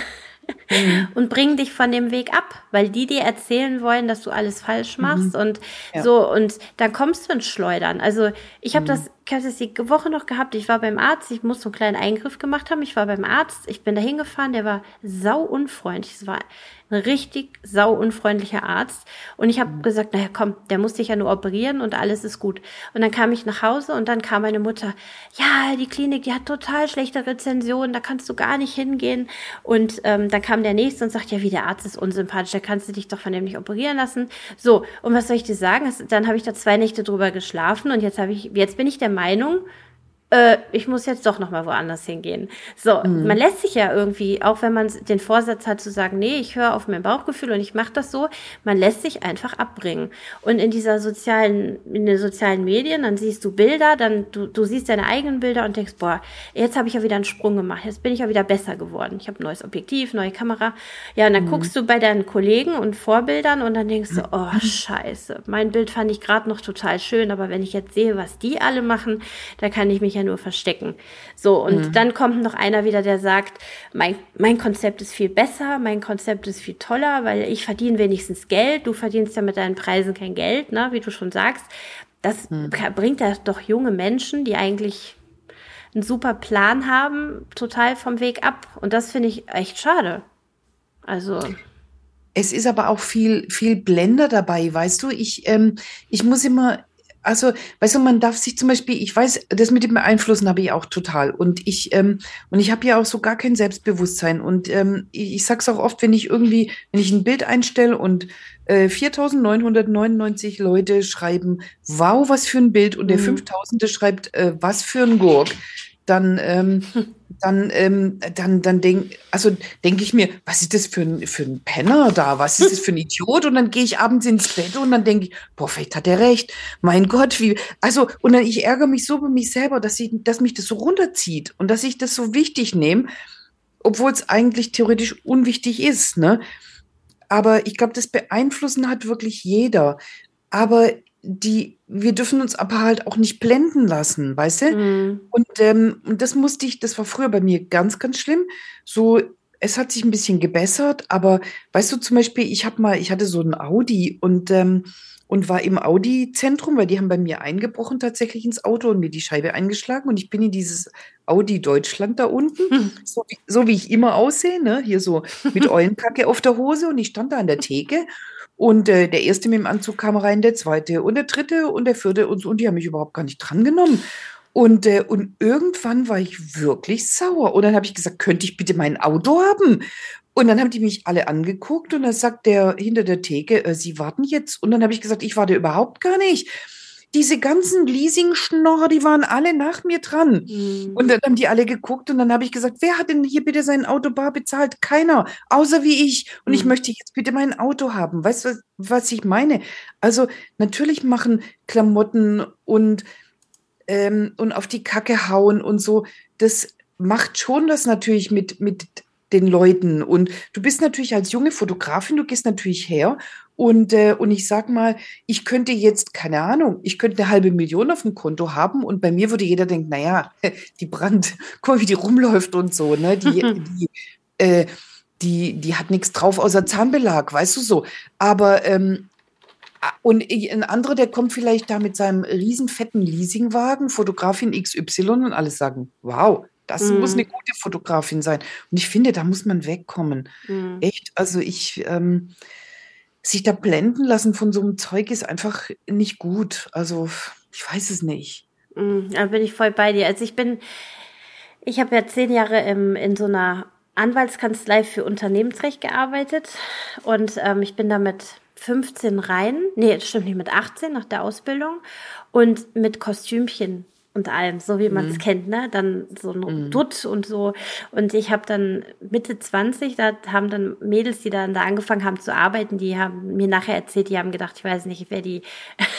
und bringen dich von dem Weg ab, weil die dir erzählen wollen, dass du alles falsch machst und so, und dann kommst du ins Schleudern. Also ich habe das die Woche noch gehabt, ich war beim Arzt, ich musste so einen kleinen Eingriff gemacht haben, ich war beim Arzt, ich bin da hingefahren, der war sau unfreundlich, es war ein richtig sau unfreundlicher Arzt und ich habe gesagt, naja komm, der muss dich ja nur operieren und alles ist gut. Und dann kam ich nach Hause und dann kam meine Mutter, ja, die Klinik, die hat total schlechte Rezensionen, da kannst du gar nicht hingehen. Und dann kam der Nächste und sagt, ja, wie, der Arzt ist unsympathisch, da kannst du dich doch von dem nicht operieren lassen. So, und was soll ich dir sagen? Dann habe ich da 2 Nächte drüber geschlafen und jetzt bin ich der Meinung, ich muss jetzt doch noch mal woanders hingehen. So, man lässt sich ja irgendwie, auch wenn man den Vorsatz hat zu sagen, nee, ich höre auf mein Bauchgefühl und ich mache das so, man lässt sich einfach abbringen. Und in den sozialen Medien, dann siehst du Bilder, dann du siehst deine eigenen Bilder und denkst, boah, jetzt habe ich ja wieder einen Sprung gemacht, jetzt bin ich ja wieder besser geworden. Ich habe ein neues Objektiv, neue Kamera. Ja, und dann guckst du bei deinen Kollegen und Vorbildern und dann denkst du, oh, scheiße, mein Bild fand ich gerade noch total schön, aber wenn ich jetzt sehe, was die alle machen, da kann ich mich ja nur verstecken. So, und dann kommt noch einer wieder, der sagt, mein Konzept ist viel besser, mein Konzept ist viel toller, weil ich verdiene wenigstens Geld, du verdienst ja mit deinen Preisen kein Geld, ne, wie du schon sagst. Das bringt ja doch junge Menschen, die eigentlich einen super Plan haben, total vom Weg ab. Und das finde ich echt schade. Also Es ist aber auch viel Blender dabei, weißt du? Ich muss immer, also, weißt du, man darf sich zum Beispiel, ich weiß, das mit dem Beeinflussen habe ich auch total. Und ich habe ja auch so gar kein Selbstbewusstsein. Und ich sage es auch oft, wenn ich ein Bild einstelle und 4.999 Leute schreiben, wow, was für ein Bild, und der 5.000. schreibt, was für ein Gurk, dann denke ich mir, was ist das für ein Penner da? Was ist das für ein Idiot? Und dann gehe ich abends ins Bett und dann denke ich, boah, vielleicht hat er recht. Mein Gott, und dann ich ärgere mich so über mich selber, dass mich das so runterzieht und dass ich das so wichtig nehme, obwohl es eigentlich theoretisch unwichtig ist, ne? Aber ich glaube, das Beeinflussen hat wirklich jeder. Aber wir dürfen uns aber halt auch nicht blenden lassen, weißt du? Und das war früher bei mir ganz, ganz schlimm. So, es hat sich ein bisschen gebessert, aber weißt du, zum Beispiel, ich hatte so ein Audi und war im Audi-Zentrum, weil die haben bei mir eingebrochen tatsächlich ins Auto und mir die Scheibe eingeschlagen, und ich bin in dieses Audi Deutschland da unten, so wie ich immer aussehe, ne? Hier so mit Eulenkacke auf der Hose, und ich stand da an der Theke. Und der erste mit dem Anzug kam rein, der zweite und der dritte und der vierte und so, und die haben mich überhaupt gar nicht drangenommen. Und irgendwann war ich wirklich sauer. Und dann habe ich gesagt, könnte ich bitte mein Auto haben? Und dann haben die mich alle angeguckt und dann sagt der hinter der Theke, Sie warten jetzt. Und dann habe ich gesagt, ich warte überhaupt gar nicht. Diese ganzen Leasing-Schnorrer, die waren alle nach mir dran. Und dann haben die alle geguckt und dann habe ich gesagt, wer hat denn hier bitte sein Auto bar bezahlt? Keiner, außer wie ich. Und ich möchte jetzt bitte mein Auto haben. Weißt du, was ich meine? Also natürlich machen Klamotten und auf die Kacke hauen und so, das macht schon das natürlich mit den Leuten. Und du bist natürlich als junge Fotografin, du gehst natürlich her und ich sag mal, ich könnte jetzt, keine Ahnung, ich könnte 500.000 auf dem Konto haben und bei mir würde jeder denken, naja, die Brand, guck mal, wie die rumläuft und so, ne, die hat nichts drauf außer Zahnbelag, weißt du so. Aber und ein anderer, der kommt vielleicht da mit seinem riesen fetten Leasingwagen, Fotografin XY, und alle sagen, wow, das muss eine gute Fotografin sein. Und ich finde, da muss man wegkommen. Echt, also sich da blenden lassen von so einem Zeug ist einfach nicht gut. Also, ich weiß es nicht. Da bin ich voll bei dir. Ich habe ja 10 Jahre in so einer Anwaltskanzlei für Unternehmensrecht gearbeitet und ich bin da mit 15 rein, nee, das stimmt nicht, mit 18 nach der Ausbildung und mit Kostümchen und allem, so wie man es Mhm. kennt, ne? Dann so ein Mhm. Dutt und so. Und ich habe dann Mitte 20, da haben dann Mädels, die dann da angefangen haben zu arbeiten, die haben mir nachher erzählt, die haben gedacht, ich weiß nicht, wer die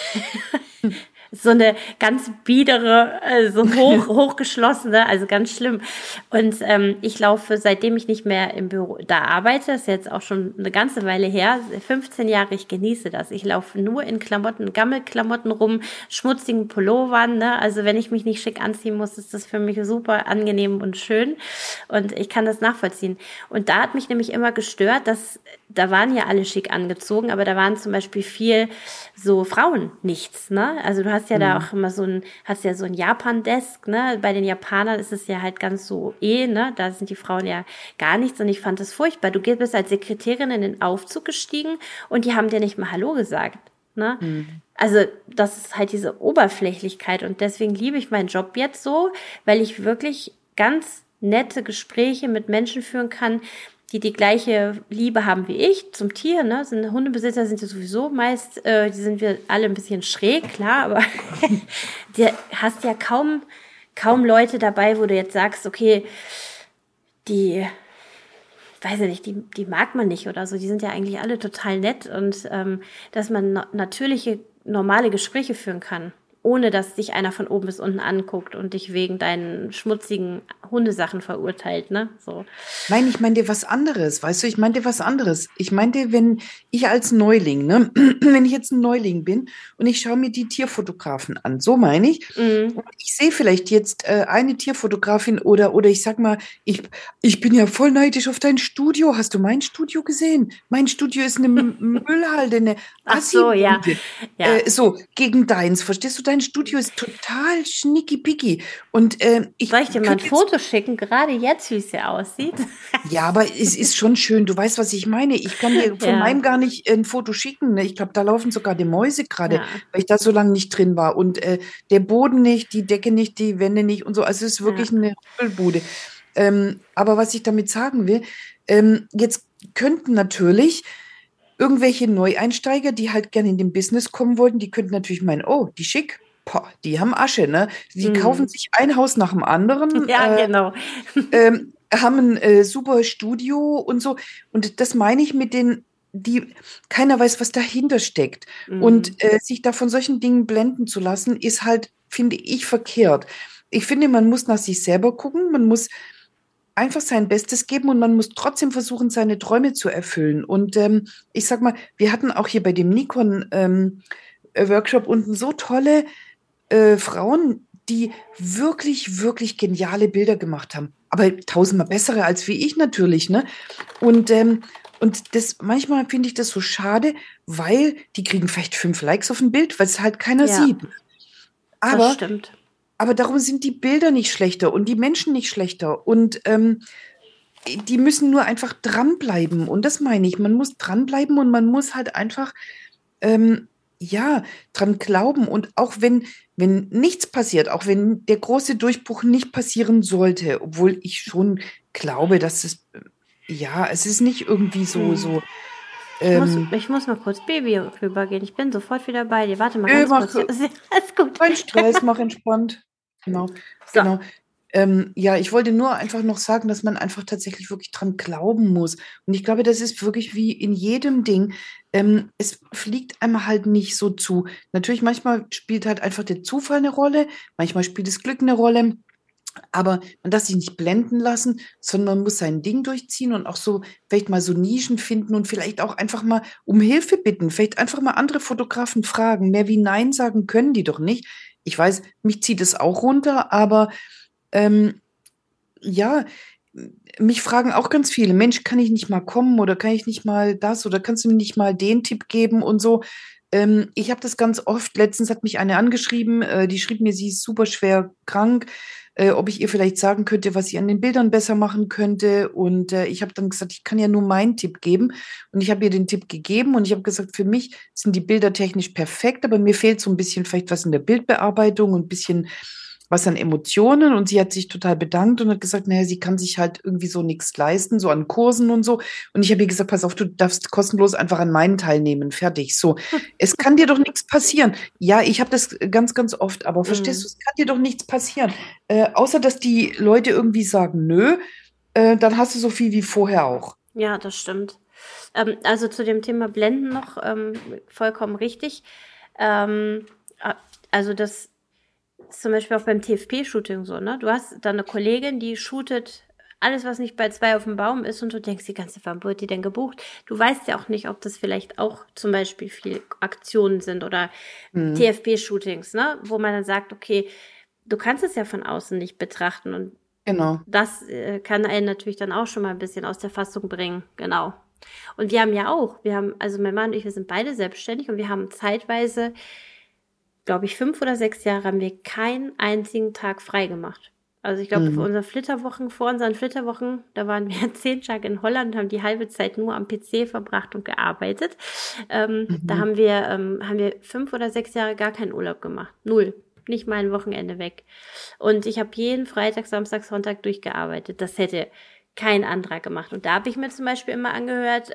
so eine ganz biedere, so hochgeschlossene, also ganz schlimm. Und ich laufe, seitdem ich nicht mehr im Büro da arbeite, das ist jetzt auch schon eine ganze Weile her, 15 Jahre, ich genieße das. Ich laufe nur in Klamotten, Gammelklamotten rum, schmutzigen Pullovern, ne? Also wenn ich mich nicht schick anziehen muss, ist das für mich super angenehm und schön. Und ich kann das nachvollziehen. Und da hat mich nämlich immer gestört, dass da waren ja alle schick angezogen, aber da waren zum Beispiel viel so Frauen nichts, ne? Also du hast ja da Mhm. auch immer hast ja so ein Japan-Desk, ne? Bei den Japanern ist es ja halt ganz so ne? Da sind die Frauen ja gar nichts und ich fand das furchtbar. Du bist als Sekretärin in den Aufzug gestiegen und die haben dir nicht mal Hallo gesagt, ne? Mhm. Also das ist halt diese Oberflächlichkeit und deswegen liebe ich meinen Job jetzt so, weil ich wirklich ganz nette Gespräche mit Menschen führen kann, die die gleiche Liebe haben wie ich zum Tier, ne? Hundebesitzer sind ja sowieso meist, die sind wir alle ein bisschen schräg, klar, aber du hast ja kaum Leute dabei, wo du jetzt sagst, okay, die, weiß ich nicht, die mag man nicht oder so. Die sind ja eigentlich alle total nett und dass man natürliche, normale Gespräche führen kann, ohne dass dich einer von oben bis unten anguckt und dich wegen deinen schmutzigen Hundesachen verurteilt, ne? So. Nein, ich meinte was anderes, weißt du, ich meinte was anderes. Ich meinte, wenn ich als Neuling, ne, wenn ich jetzt ein Neuling bin und ich schaue mir die Tierfotografen an, so meine ich, Mm. und ich sehe vielleicht jetzt eine Tierfotografin oder ich sag mal, ich bin ja voll neidisch auf dein Studio. Hast du mein Studio gesehen? Mein Studio ist eine Müllhalde, eine Ach so, ja, Assi-Bude. ja. So, gegen deins, verstehst du? Dein Studio ist total schnicki-picki. Und Soll ich ich dir mal ein könnte jetzt Foto schicken, gerade jetzt, wie es hier aussieht? ja, aber es ist schon schön. Du weißt, was ich meine. Ich kann dir von Ja, meinem gar nicht ein Foto schicken. Ne? Ich glaube, da laufen sogar die Mäuse gerade, ja, weil ich da so lange nicht drin war. Und der Boden nicht, die Decke nicht, die Wände nicht und so. Also es ist wirklich ja, eine Müllbude. Aber was ich damit sagen will, jetzt könnten natürlich irgendwelche Neueinsteiger, die halt gerne in den Business kommen wollten, die könnten natürlich meinen, oh, die schick. Boah, die haben Asche, ne? Die kaufen mm. sich ein Haus nach dem anderen, Ja, genau. haben ein super Studio und so. Und das meine ich mit den, die, keiner weiß, was dahinter steckt. Und Mm. sich da von solchen Dingen blenden zu lassen, ist halt, finde ich, verkehrt. Ich finde, man muss nach sich selber gucken, man muss einfach sein Bestes geben und man muss trotzdem versuchen, seine Träume zu erfüllen. Und ich sag mal, wir hatten auch hier bei dem Nikon Workshop unten so tolle Frauen, die wirklich, wirklich geniale Bilder gemacht haben. Aber tausendmal bessere als wie ich natürlich, ne? Und das, manchmal finde ich das so schade, weil die kriegen vielleicht 5 Likes auf ein Bild, weil es halt keiner Ja, sieht. das Aber, stimmt. aber darum sind die Bilder nicht schlechter und die Menschen nicht schlechter. Und die müssen nur einfach dranbleiben. Und das meine ich. Man muss dranbleiben und man muss halt einfach ähm, ja, dran glauben. Und auch wenn nichts passiert, auch wenn der große Durchbruch nicht passieren sollte, obwohl ich schon glaube, dass es, ja, es ist nicht irgendwie so, ähm, Ich muss mal kurz Baby rübergehen. Ich bin sofort wieder bei dir. Warte mal ganz mach kurz. Ja, alles gut. keinen Stress, mach entspannt. Genau, So. genau. Ja, ich wollte nur einfach noch sagen, dass man einfach tatsächlich wirklich dran glauben muss. Und ich glaube, das ist wirklich wie in jedem Ding. Es fliegt einem halt nicht so zu. Natürlich, manchmal spielt halt einfach der Zufall eine Rolle, manchmal spielt das Glück eine Rolle. Aber man darf sich nicht blenden lassen, sondern man muss sein Ding durchziehen und auch so vielleicht mal so Nischen finden und vielleicht auch einfach mal um Hilfe bitten. Vielleicht einfach mal andere Fotografen fragen. Mehr wie Nein sagen können die doch nicht. Ich weiß, mich zieht es auch runter, aber ähm, ja, mich fragen auch ganz viele, Mensch, kann ich nicht mal kommen oder kann ich nicht mal das oder kannst du mir nicht mal den Tipp geben und so. Ich habe das ganz oft. Letztens hat mich eine angeschrieben, die schrieb mir, sie ist super schwer krank, ob ich ihr vielleicht sagen könnte, was sie an den Bildern besser machen könnte. Und ich habe dann gesagt, ich kann ja nur meinen Tipp geben. Und ich habe ihr den Tipp gegeben und ich habe gesagt, für mich sind die Bilder technisch perfekt, aber mir fehlt so ein bisschen vielleicht was in der Bildbearbeitung und ein bisschen was an Emotionen. Und sie hat sich total bedankt und hat gesagt, naja, sie kann sich halt irgendwie so nichts leisten, so an Kursen und so. Und ich habe ihr gesagt, pass auf, du darfst kostenlos einfach an meinen teilnehmen. Fertig. So, es kann dir doch nichts passieren. Ja, ich habe das ganz, ganz oft, aber verstehst du, Mhm. es kann dir doch nichts passieren. Außer, dass die Leute irgendwie sagen, nö, dann hast du so viel wie vorher auch. Ja, das stimmt. Also zu dem Thema Blenden noch vollkommen richtig. Ähm, a- also das ist zum Beispiel auch beim TFP-Shooting so, ne? Du hast da eine Kollegin, die shootet alles, was nicht bei zwei auf dem Baum ist und du denkst die ganze Zeit, wann wird die denn gebucht? Du weißt ja auch nicht, ob das vielleicht auch zum Beispiel viel Aktionen sind oder Hm, TFP-Shootings, ne? Wo man dann sagt, okay, du kannst es ja von außen nicht betrachten und genau. das kann einen natürlich dann auch schon mal ein bisschen aus der Fassung bringen, genau. Und wir haben ja auch, also mein Mann und ich, wir sind beide selbstständig und wir haben zeitweise, glaube ich, 5 oder 6 Jahre haben wir keinen einzigen Tag frei gemacht. Also ich glaube, Hm, vor unseren Flitterwochen, da waren wir 10 Tage in Holland, haben die halbe Zeit nur am PC verbracht und gearbeitet. Da mhm. haben wir 5 oder 6 Jahre gar keinen Urlaub gemacht. Null. Nicht mal ein Wochenende weg. Und ich habe jeden Freitag, Samstag, Sonntag durchgearbeitet. Das hätte kein anderer gemacht. Und da habe ich mir zum Beispiel immer angehört,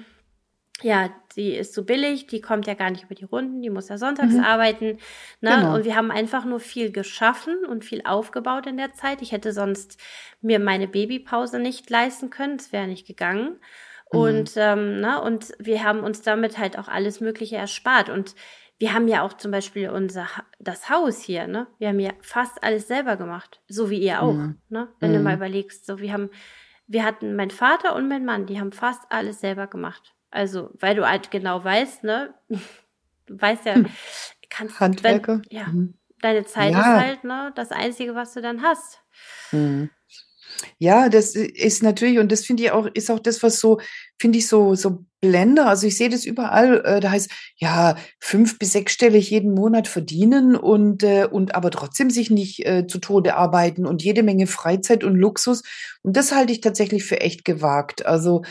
ja, die ist so billig, die kommt ja gar nicht über die Runden, die muss ja sonntags Mhm. arbeiten, ne? Und Genau. wir haben einfach nur viel geschaffen und viel aufgebaut in der Zeit. Ich hätte sonst mir meine Babypause nicht leisten können, es wäre nicht gegangen. Mhm. Und, ne, und wir haben uns damit halt auch alles Mögliche erspart. Und wir haben ja auch zum Beispiel das Haus hier, ne? Wir haben ja fast alles selber gemacht, so wie ihr auch, Mhm. ne? Wenn du mal Mhm. überlegst, wir hatten mein Vater und mein Mann, die haben fast alles selber gemacht. Also, weil du halt genau weißt, ne? Du weißt ja, Hm. wenn, Handwerker. ja, Mhm. deine Zeit ist Ja. halt, ne, das Einzige, was du dann hast. Mhm. Ja, das ist natürlich, und das finde ich auch, ist auch das, was so, finde ich, so Blender. Also ich sehe das überall, da heißt, ja, 5- bis 6-stellig jeden Monat verdienen und aber trotzdem sich nicht zu Tode arbeiten und jede Menge Freizeit und Luxus. Und das halte ich tatsächlich für echt gewagt. Also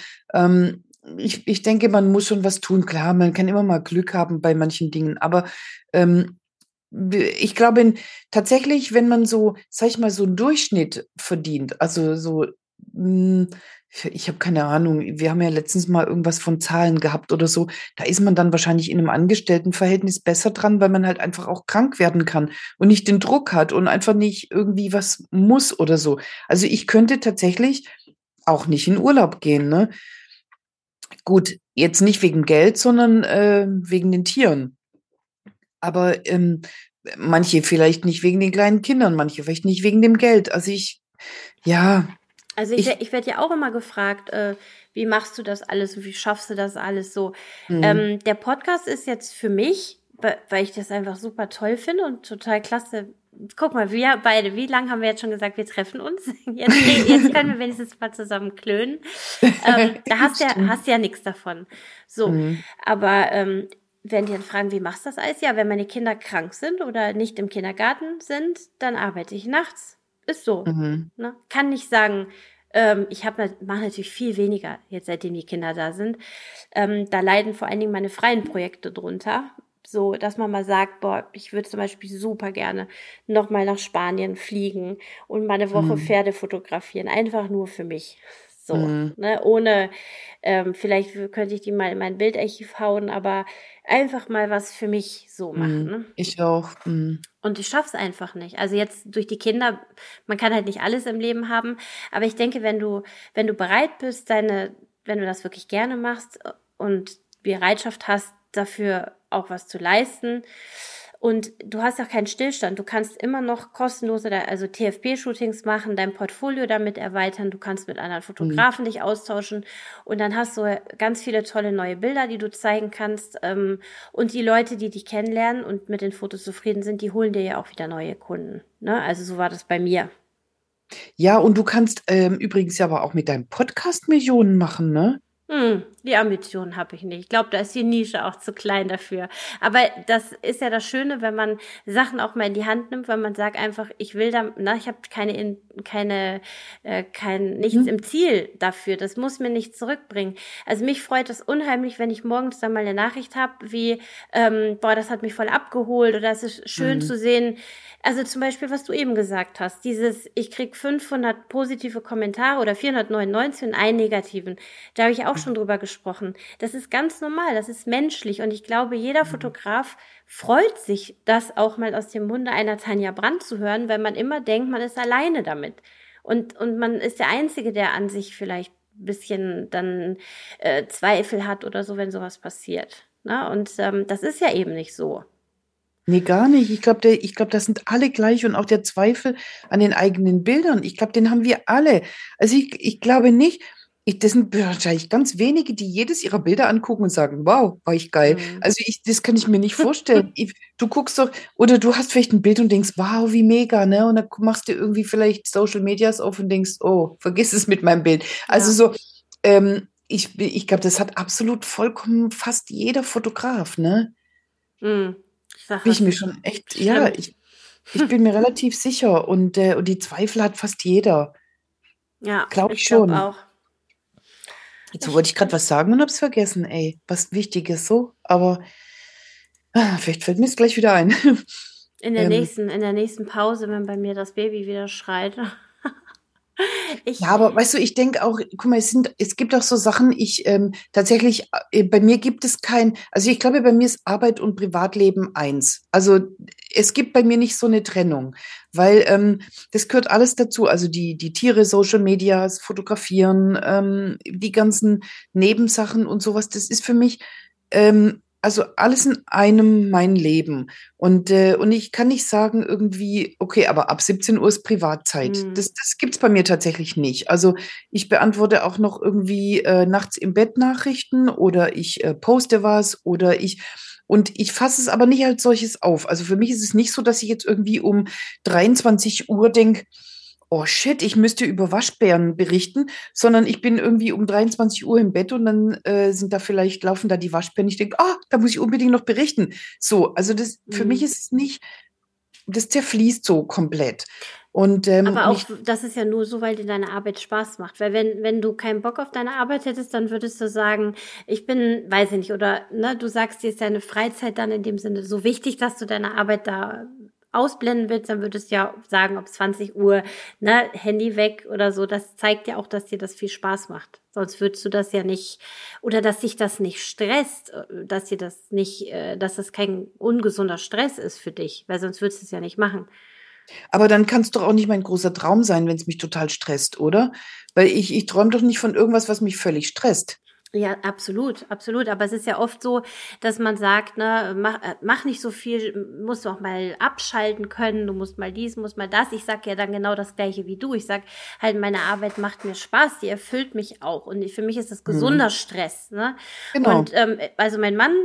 ich denke, man muss schon was tun. Klar, man kann immer mal Glück haben bei manchen Dingen, aber ähm, ich glaube, tatsächlich, wenn man so, sag ich mal, so einen Durchschnitt verdient, also so, hm, ich habe keine Ahnung, wir haben ja letztens mal irgendwas von Zahlen gehabt oder so, da ist man dann wahrscheinlich in einem Angestelltenverhältnis besser dran, weil man halt einfach auch krank werden kann und nicht den Druck hat und einfach nicht irgendwie was muss oder so. Also ich könnte tatsächlich auch nicht in Urlaub gehen, ne? Gut, jetzt nicht wegen Geld, sondern wegen den Tieren. Aber manche vielleicht nicht wegen den kleinen Kindern, manche vielleicht nicht wegen dem Geld. Also ja, Also ich, ich werde ja auch immer gefragt, wie machst du das alles und wie schaffst du das alles so? hm, Der Podcast ist jetzt für mich, weil ich das einfach super toll finde und total klasse. Guck mal, wir beide, wie lange haben wir jetzt schon gesagt, wir treffen uns? Jetzt können wir wenigstens mal zusammen klönen. Da stimmt. hast ja nichts davon. So, Hm, aber wenn die dann fragen, wie machst du das alles? Ja, wenn meine Kinder krank sind oder nicht im Kindergarten sind, dann arbeite ich nachts. Ist so. mhm, Ne? Kann nicht sagen, mache natürlich viel weniger, jetzt seitdem die Kinder da sind. Da leiden vor allen Dingen meine freien Projekte drunter. So, dass man mal sagt, boah, ich würde zum Beispiel super gerne nochmal nach Spanien fliegen und mal eine Woche hm, Pferde fotografieren. Einfach nur für mich. So, hm, ne, ohne, vielleicht könnte ich die mal in mein Bildarchiv hauen, aber einfach mal was für mich so machen, ne? ich auch. Hm, Und ich schaff's einfach nicht. Also jetzt durch die Kinder, man kann halt nicht alles im Leben haben, aber ich denke, wenn du bereit bist, wenn du das wirklich gerne machst und Bereitschaft hast, dafür auch was zu leisten, und du hast auch keinen Stillstand. Du kannst immer noch kostenlose, also TFP-Shootings machen, dein Portfolio damit erweitern. Du kannst mit anderen hm. Fotografen dich austauschen. Und dann hast du ganz viele tolle neue Bilder, die du zeigen kannst. Und die Leute, die dich kennenlernen und mit den Fotos zufrieden sind, die holen dir ja auch wieder neue Kunden. Ne? Also so war das bei mir. Ja, und du kannst übrigens ja aber auch mit deinem Podcast Millionen machen, ne? Ja, Die Ambition habe ich nicht. Ich glaube, da ist die Nische auch zu klein dafür. Aber das ist ja das Schöne, wenn man Sachen auch mal in die Hand nimmt, wenn man sagt einfach, ich will da, ich habe nichts Mhm. im Ziel dafür. Das muss mir nichts zurückbringen. Also mich freut es unheimlich, wenn ich morgens dann mal eine Nachricht habe, wie, das hat mich voll abgeholt oder es ist schön Mhm. zu sehen. Also zum Beispiel, was du eben gesagt hast, ich krieg 500 positive Kommentare oder 499 und einen negativen. Da habe ich auch schon drüber gesprochen. Das ist ganz normal, das ist menschlich und ich glaube, jeder Mhm. Fotograf freut sich, das auch mal aus dem Munde einer Tanja Brandt zu hören, weil man immer denkt, man ist alleine damit. Und man ist der Einzige, der an sich vielleicht ein bisschen dann Zweifel hat oder so, wenn sowas passiert. Ne? Und das ist ja eben nicht so. Nee, gar nicht. Ich glaube, das sind alle gleich und auch der Zweifel an den eigenen Bildern. Ich glaube, den haben wir alle. Also ich glaube nicht, das sind wahrscheinlich ganz wenige, die jedes ihrer Bilder angucken und sagen, wow, war ich geil. Hm. Also das kann ich mir nicht vorstellen. Du guckst doch, oder du hast vielleicht ein Bild und denkst, wow, wie mega, ne? Und dann machst du irgendwie vielleicht Social Medias auf und denkst, oh, vergiss es mit meinem Bild. Also Ja. so, ich glaube, das hat absolut vollkommen fast jeder Fotograf, ne? Hm. Ich sage, Bin ich das mir ist schon echt, ja, schlimm. ich bin mir relativ sicher und die Zweifel hat fast jeder. Ja, Glaube ich ich glaube schon. auch. Jetzt Ich, wollte ich gerade was sagen und hab's vergessen, ey. Was Wichtiges so, aber vielleicht fällt mir es gleich wieder ein. Ähm, in der nächsten Pause, wenn bei mir das Baby wieder schreit. Ja, Ich, aber weißt du, ich denke auch, guck mal, es gibt auch so Sachen, tatsächlich, bei mir gibt es also ich glaube, bei mir ist Arbeit und Privatleben eins. Also es gibt bei mir nicht so eine Trennung, weil das gehört alles dazu. Also die Tiere, Social Medias, Fotografieren, die ganzen Nebensachen und sowas, das ist für mich, also alles in einem mein Leben. Und ich kann nicht sagen irgendwie, okay, aber ab 17 Uhr ist Privatzeit. hm, Das gibt's bei mir tatsächlich nicht. Also ich beantworte auch noch irgendwie nachts im Bett Nachrichten oder ich poste was und ich fasse es aber nicht als solches auf. Also für mich ist es nicht so, dass ich jetzt irgendwie um 23 Uhr denke, oh shit, ich müsste über Waschbären berichten, sondern ich bin irgendwie um 23 Uhr im Bett und dann laufen da die Waschbären. Ich denke, da muss ich unbedingt noch berichten. So, also für mich hm. ist es nicht, das zerfließt so komplett. Aber Und auch, ich, das ist ja nur so, weil dir deine Arbeit Spaß macht. Weil wenn du keinen Bock auf deine Arbeit hättest, dann würdest du sagen, ich bin, weiß ich nicht, oder ne, du sagst, dir ist deine Freizeit dann in dem Sinne so wichtig, dass du deine Arbeit da ausblenden willst, dann würdest du ja sagen, ob 20 Uhr, ne, Handy weg oder so. Das zeigt ja auch, dass dir das viel Spaß macht. Sonst würdest du das ja nicht, oder dass dich das nicht stresst, dass dir das nicht, dass das kein ungesunder Stress ist für dich, weil sonst würdest du es ja nicht machen. aber dann kann es doch auch nicht mein großer Traum sein, wenn es mich total stresst, oder? Weil ich träume doch nicht von irgendwas, was mich völlig stresst. Ja, absolut, absolut. Aber es ist ja oft so, dass man sagt, ne, mach nicht so viel, musst du auch mal abschalten können, du musst mal dies, musst mal das. Ich sag ja dann genau das Gleiche wie du. Ich sag halt, meine Arbeit macht mir Spaß, die erfüllt mich auch. Und für mich ist das gesunder Mhm. Stress, ne? Und Genau. also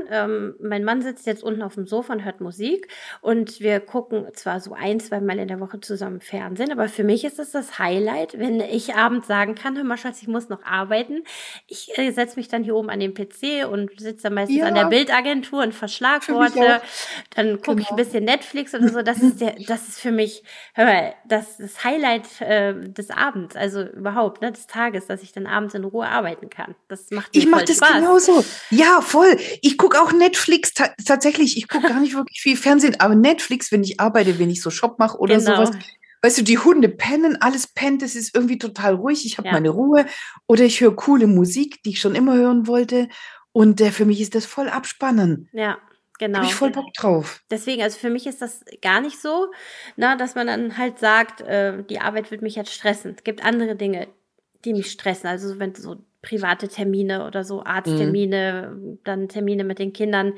mein Mann sitzt jetzt unten auf dem Sofa und hört Musik und wir gucken zwar so ein, zwei Mal in der Woche zusammen Fernsehen, aber für mich ist es das Highlight, wenn ich abends sagen kann, hör mal, Schatz, ich muss noch arbeiten. Ich setze mich dann hier oben an den PC und sitze dann meistens an der Ja, Bildagentur und für mich Verschlagworte. auch. Dann gucke ich ein Genau. bisschen Netflix oder so. Das ist für mich, hör mal, das Highlight des Abends, also überhaupt, ne, des Tages, dass ich dann abends in Ruhe arbeiten kann. Das macht mir Ich mache voll das Spaß. genauso. Ja, voll. Ich gucke auch Netflix tatsächlich. Ich gucke gar nicht wirklich viel Fernsehen, aber Netflix, wenn ich arbeite, wenn ich so Shop mache oder sowas. Genau, Weißt du, die Hunde pennen, alles pennt, es ist irgendwie total ruhig. Ich habe ja. meine Ruhe oder ich höre coole Musik, die ich schon immer hören wollte. Und für mich ist das voll abspannen. Ja, Habe ich genau. voll Bock drauf. Deswegen, also für mich ist das gar nicht so, ne, dass man dann halt sagt, die Arbeit wird mich jetzt stressen. Es gibt andere Dinge, die mich stressen. Also so, wenn so private Termine oder so Mhm. Arzttermine, dann Termine mit den Kindern,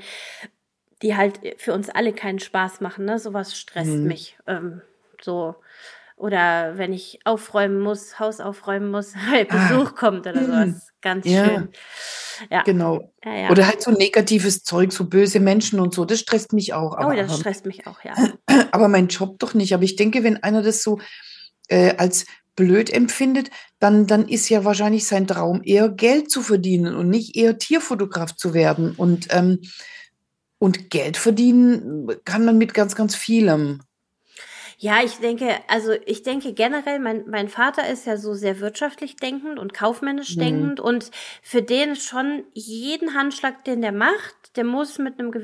die halt für uns alle keinen Spaß machen. Ne? Sowas stresst Mhm. mich. So. Oder wenn ich aufräumen muss, Haus aufräumen muss, weil Ah, Besuch kommt oder mhm. sowas. Ganz Ja, schön. Ja, genau. ja, ja. Oder halt so negatives Zeug, so böse Menschen und so, das stresst mich auch. Oh, Aber, das aber stresst mich auch, ja. Aber mein Job doch nicht. Aber ich denke, wenn einer das so als blöd empfindet, dann ist ja wahrscheinlich sein Traum eher Geld zu verdienen und nicht eher Tierfotograf zu werden. Und Geld verdienen kann man mit ganz, ganz vielem. Ja, ich denke generell, mein Vater ist ja so sehr wirtschaftlich denkend und kaufmännisch Hm. denkend und für den schon jeden Handschlag, den der macht, der muss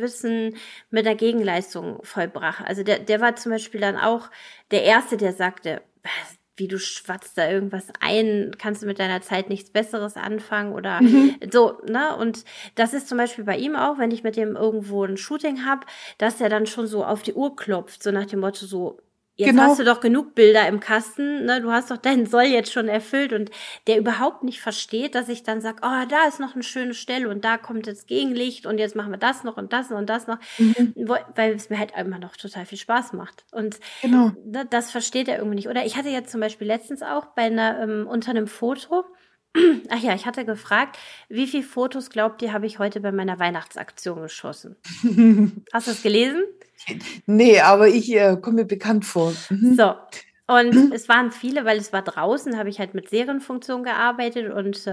mit einer Gegenleistung vollbracht. Also der war zum Beispiel dann auch der Erste, der sagte, "Was, wie du schwatzt da irgendwas ein, kannst du mit deiner Zeit nichts Besseres anfangen oder Mhm. so, ne? Und das ist zum Beispiel bei ihm auch, wenn ich mit dem irgendwo ein Shooting hab, dass er dann schon so auf die Uhr klopft, so nach dem Motto so, jetzt hast du Genau. doch genug Bilder im Kasten, ne? Du hast doch deinen Soll jetzt schon erfüllt und der überhaupt nicht versteht, dass ich dann sag, oh, da ist noch eine schöne Stelle und da kommt jetzt Gegenlicht und jetzt machen wir das noch und das und das noch, Mhm. weil es mir halt immer noch total viel Spaß macht. Und Genau. ne, das versteht er irgendwie nicht. Oder ich hatte jetzt zum Beispiel letztens auch unter einem Foto, ach ja, ich hatte gefragt, wie viele Fotos glaubt ihr, habe ich heute bei meiner Weihnachtsaktion geschossen? Hast du es gelesen? Nee, aber ich komme mir bekannt vor. Mhm. So. Und es waren viele, weil es war draußen, habe ich halt mit Serienfunktion gearbeitet und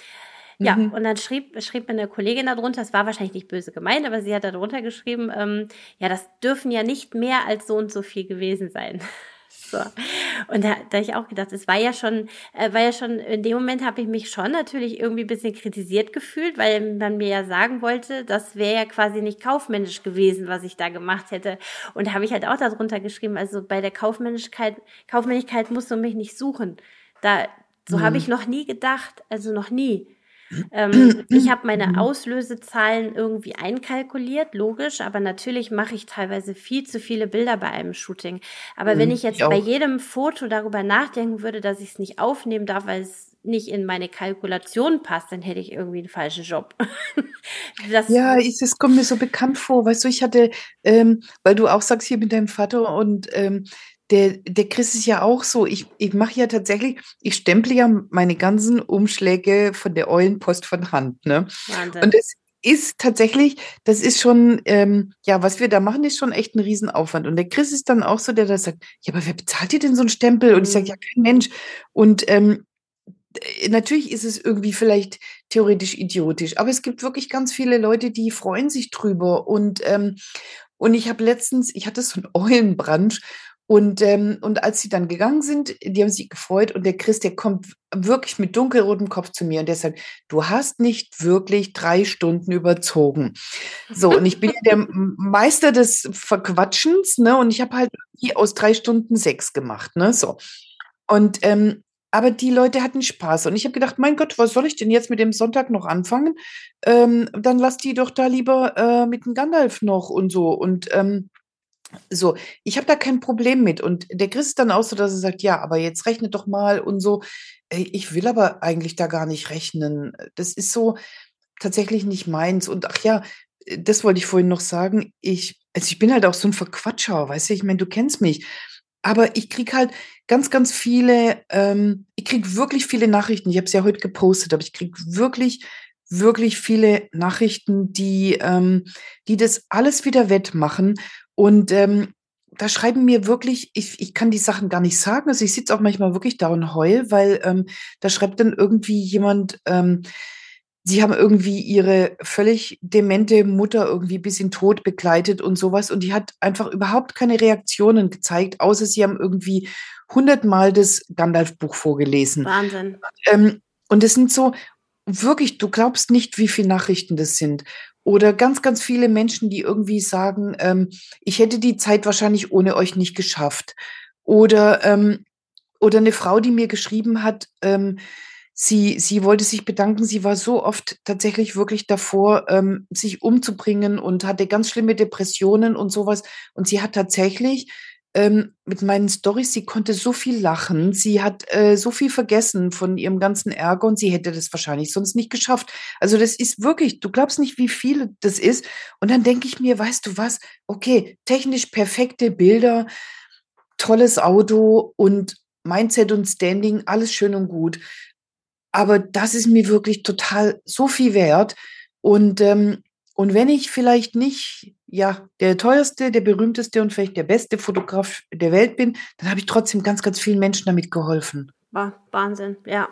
ja, Mhm. und dann schrieb mir eine Kollegin darunter, es war wahrscheinlich nicht böse gemeint, aber sie hat darunter geschrieben, ja, das dürfen ja nicht mehr als so und so viel gewesen sein. So. Und da ich auch gedacht, es war ja schon, in dem Moment habe ich mich schon natürlich irgendwie ein bisschen kritisiert gefühlt, weil man mir ja sagen wollte, das wäre ja quasi nicht kaufmännisch gewesen, was ich da gemacht hätte. Und da habe ich halt auch darunter geschrieben, also bei der Kaufmännlichkeit musst du mich nicht suchen. So habe ich Mhm. noch nie gedacht, also noch nie. Ich habe meine Mhm. Auslösezahlen irgendwie einkalkuliert, logisch, aber natürlich mache ich teilweise viel zu viele Bilder bei einem Shooting. Aber wenn ich Mhm. Ich jetzt bei auch. jedem Foto darüber nachdenken würde, dass ich es nicht aufnehmen darf, weil es nicht in meine Kalkulation passt, dann hätte ich irgendwie einen falschen Job. Das, Ja, es kommt mir so bekannt vor. Weißt du, ich hatte, weil du auch sagst hier mit deinem Vater und der Chris ist ja auch so. Ich mache ja tatsächlich, ich stemple ja meine ganzen Umschläge von der Eulenpost von Hand, ne? Und Wahnsinn. es ist tatsächlich, das ist schon, ja, was wir da machen, ist schon echt ein Riesenaufwand. Und der Chris ist dann auch so, der da sagt, ja, aber wer bezahlt dir denn so einen Stempel? Und ich sage, ja, Hm. kein Mensch. Und natürlich ist es irgendwie vielleicht theoretisch idiotisch, aber es gibt wirklich ganz viele Leute, die freuen sich drüber. Und ich habe letztens, ich hatte so einen Eulenbrunch und als sie dann gegangen sind, die haben sich gefreut und der Chris, der kommt wirklich mit dunkelrotem Kopf zu mir und der sagt, du hast nicht wirklich 3 Stunden überzogen. So, und ich bin ja der Meister des Verquatschens, ne? Und ich habe halt irgendwie aus 3 Stunden 6 gemacht, ne? So. Und aber die Leute hatten Spaß. Und ich habe gedacht, mein Gott, was soll ich denn jetzt mit dem Sonntag noch anfangen? Dann lass die doch da lieber mit dem Gandalf noch und so. Und so, ich habe da kein Problem mit. Und der Chris ist dann auch so, dass er sagt, ja, aber jetzt rechne doch mal und so. Ey, ich will aber eigentlich da gar nicht rechnen. Das ist so tatsächlich nicht meins. Und ach ja, das wollte ich vorhin noch sagen. Also ich bin halt auch so ein Verquatscher, weißt du, ich meine, du kennst mich. Aber ich kriege halt ganz, ganz viele, ich kriege wirklich viele Nachrichten. Ich habe es ja heute gepostet, aber ich kriege wirklich, wirklich viele Nachrichten, die das alles wieder wettmachen. Und da schreiben mir wirklich, ich kann die Sachen gar nicht sagen. Also ich sitze auch manchmal wirklich da und heul, weil da schreibt dann irgendwie jemand, sie haben irgendwie ihre völlig demente Mutter irgendwie bis in Tod begleitet und sowas. Und die hat einfach überhaupt keine Reaktionen gezeigt, außer sie haben irgendwie 100-mal das Gandalf-Buch vorgelesen. Wahnsinn. Und es sind so, wirklich, du glaubst nicht, wie viele Nachrichten das sind. Oder ganz, ganz viele Menschen, die irgendwie sagen, ich hätte die Zeit wahrscheinlich ohne euch nicht geschafft. Oder, oder eine Frau, die mir geschrieben hat, sie wollte sich bedanken, sie war so oft tatsächlich wirklich davor, sich umzubringen und hatte ganz schlimme Depressionen und sowas. Und sie hat tatsächlich mit meinen Storys, sie konnte so viel lachen, sie hat so viel vergessen von ihrem ganzen Ärger und sie hätte das wahrscheinlich sonst nicht geschafft. Also das ist wirklich, du glaubst nicht, wie viel das ist. Und dann denke ich mir, weißt du was, okay, technisch perfekte Bilder, tolles Auto und Mindset und Standing, alles schön und gut. Aber das ist mir wirklich total so viel wert. Und wenn ich vielleicht nicht, ja, der teuerste, der berühmteste und vielleicht der beste Fotograf der Welt bin, dann habe ich trotzdem ganz, ganz vielen Menschen damit geholfen. Wahnsinn, ja.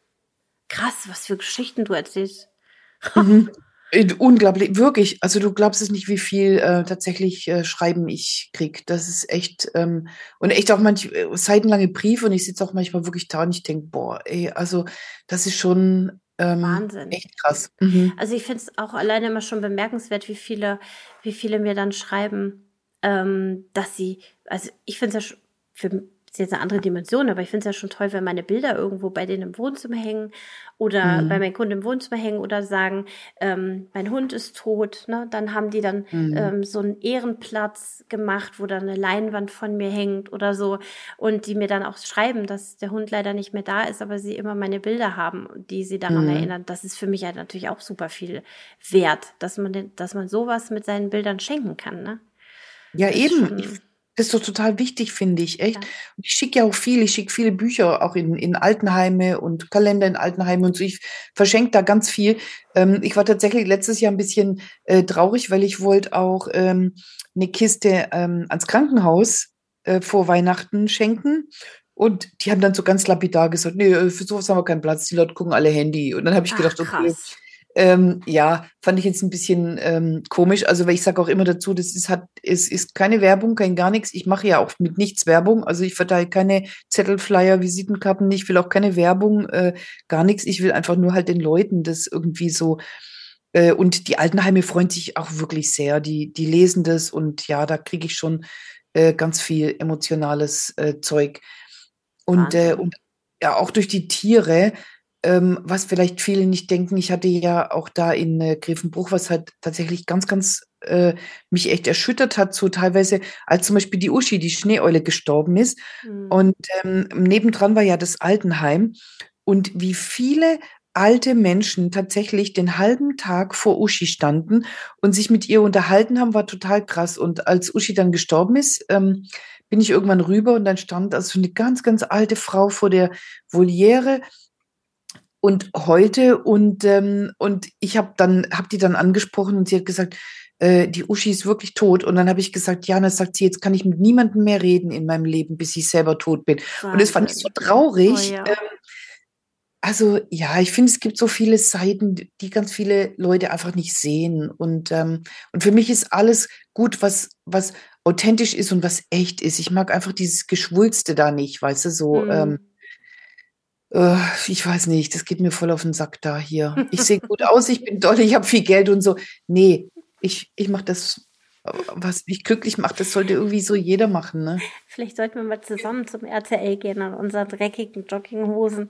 Krass, was für Geschichten du erzählst. Mhm. Unglaublich, wirklich. Also du glaubst es nicht, wie viel tatsächlich Schreiben ich krieg. Das ist echt, und echt auch seitenlange Briefe und ich sitze auch manchmal wirklich da und ich denke, boah, ey, also das ist schon Wahnsinn. echt krass. Mhm. Also ich finde es auch alleine immer schon bemerkenswert, wie viele mir dann schreiben, dass sie, also ich finde es ja für ist jetzt eine andere Dimension, aber ich finde es ja schon toll, wenn meine Bilder irgendwo bei denen im Wohnzimmer hängen oder bei Mhm. meinen Kunden im Wohnzimmer hängen oder sagen, mein Hund ist tot, ne? Dann haben die dann Mhm. so einen Ehrenplatz gemacht, wo dann eine Leinwand von mir hängt oder so und die mir dann auch schreiben, dass der Hund leider nicht mehr da ist, aber sie immer meine Bilder haben, die sie daran Mhm. erinnern. Das ist für mich ja natürlich auch super viel wert, dass man sowas mit seinen Bildern schenken kann, ne? Ja, Das ist eben. schon, Das ist doch total wichtig, finde ich, echt. ja. Und ich schicke ja auch viel. Ich schicke viele Bücher auch in Altenheime und Kalender in Altenheime und so. Ich verschenke da ganz viel. Ich war tatsächlich letztes Jahr ein bisschen traurig, weil ich wollte auch eine Kiste ans Krankenhaus vor Weihnachten schenken. Und die haben dann so ganz lapidar gesagt, nee, für sowas haben wir keinen Platz. Die Leute gucken alle Handy. Und dann habe ich Ach, gedacht, okay, krass. ja, fand ich jetzt ein bisschen komisch. Also, weil ich sage auch immer dazu, es ist keine Werbung, kein gar nichts. Ich mache ja auch mit nichts Werbung. Also ich verteile keine Zettel, Flyer, Visitenkarten. Ich will auch keine Werbung, gar nichts. Ich will einfach nur halt den Leuten das irgendwie so. Und die Altenheime freuen sich auch wirklich sehr. Die lesen das und ja, da kriege ich schon ganz viel emotionales Zeug. Wahnsinn. Und ja, auch durch die Tiere, was vielleicht viele nicht denken, ich hatte ja auch da in Grevenbruch, was halt tatsächlich ganz mich echt erschüttert hat, so teilweise, als zum Beispiel die Uschi, die Schneeeule, gestorben ist. Hm. Und nebendran war ja das Altenheim. Und wie viele alte Menschen tatsächlich den halben Tag vor Uschi standen und sich mit ihr unterhalten haben, war total krass. Und als Uschi dann gestorben ist, bin ich irgendwann rüber und dann stand also eine ganz alte Frau vor der Voliere und heulte und ich habe die dann angesprochen und sie hat gesagt, die Uschi ist wirklich tot. Und dann habe ich gesagt, ja, und dann sagt sie, jetzt kann ich mit niemandem mehr reden in meinem Leben, bis ich selber tot bin. Und das fand ich so Wahnsinn. Oh traurig. ja. Also ja, ich finde, es gibt so viele Seiten, die ganz viele Leute einfach nicht sehen. Und für mich ist alles gut, was authentisch ist und was echt ist. Ich mag einfach dieses Geschwulste da nicht, weißt du, so, Hm. ich weiß nicht, das geht mir voll auf den Sack da hier. Ich sehe gut aus, ich bin toll, ich habe viel Geld und so. Nee, ich mache das, was mich glücklich macht, das sollte irgendwie so jeder machen, ne? Vielleicht sollten wir mal zusammen zum RTL gehen an unseren dreckigen Jogginghosen.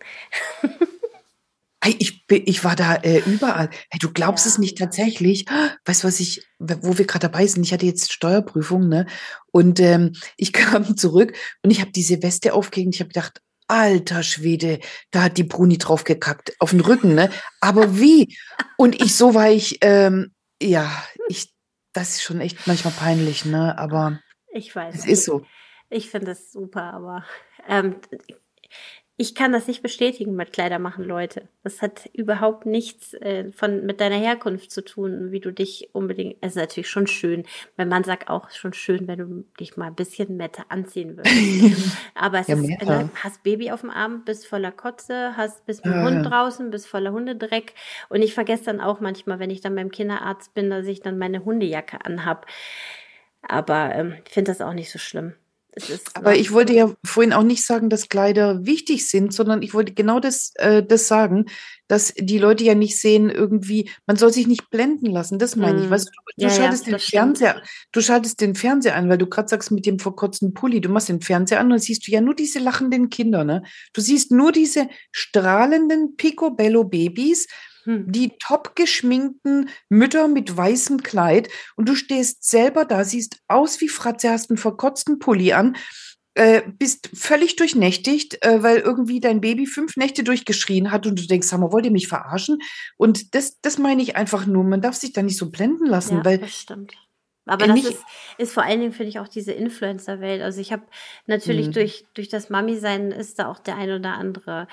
Hey, ich war da überall. Hey, du glaubst es Ja. nicht tatsächlich. Weißt du, wo wir gerade dabei sind? Ich hatte jetzt Steuerprüfung, ne? Und ich kam zurück und ich habe diese Weste aufgehängt. Ich habe gedacht, alter Schwede, da hat die Bruni drauf gekackt, auf den Rücken, ne? Aber wie? Und so war ich, ja, das ist schon echt manchmal peinlich, ne? Ach, Aber ich weiß es ist nicht. so. Ich finde das super, aber ähm, ich kann das nicht bestätigen mit Kleider machen, Leute. Das hat überhaupt nichts mit deiner Herkunft zu tun, wie du dich unbedingt. Es ist natürlich schon schön. Mein Mann sagt auch schon schön, wenn du dich mal ein bisschen netter anziehen würdest. Aber es Ja, ist, ne, mehr. hast Baby auf dem Arm, bist voller Kotze, bist mit dem Hund Äh, draußen, bist voller Hundedreck. Und ich vergesse dann auch manchmal, wenn ich dann beim Kinderarzt bin, dass ich dann meine Hundejacke anhab. Aber ich finde das auch nicht so schlimm. Es ist, Aber ne? ich wollte ja vorhin auch nicht sagen, dass Kleider wichtig sind, sondern ich wollte genau das sagen, dass die Leute ja nicht sehen irgendwie, man soll sich nicht blenden lassen, das meine ich. Weißt Mm, du, ja, ja, das stimmt. Du schaltest den Fernseher an, weil du gerade sagst mit dem verkotzten Pulli, du machst den Fernseher an und dann siehst du ja nur diese lachenden Kinder, ne? Du siehst nur diese strahlenden Picobello-Babys, Hm. die top geschminkten Mütter mit weißem Kleid und du stehst selber da, siehst aus wie Fratze, hast einen verkotzten Pulli an, bist völlig durchnächtigt, weil irgendwie dein Baby 5 Nächte durchgeschrien hat und du denkst, sag mal, wollt ihr mich verarschen? Und das meine ich einfach nur, man darf sich da nicht so blenden lassen, Ja, weil das stimmt. Aber das nicht, ist vor allen Dingen, finde ich, auch diese Influencer-Welt. Also ich habe natürlich hm, durch das Mami-Sein ist da auch der ein oder andere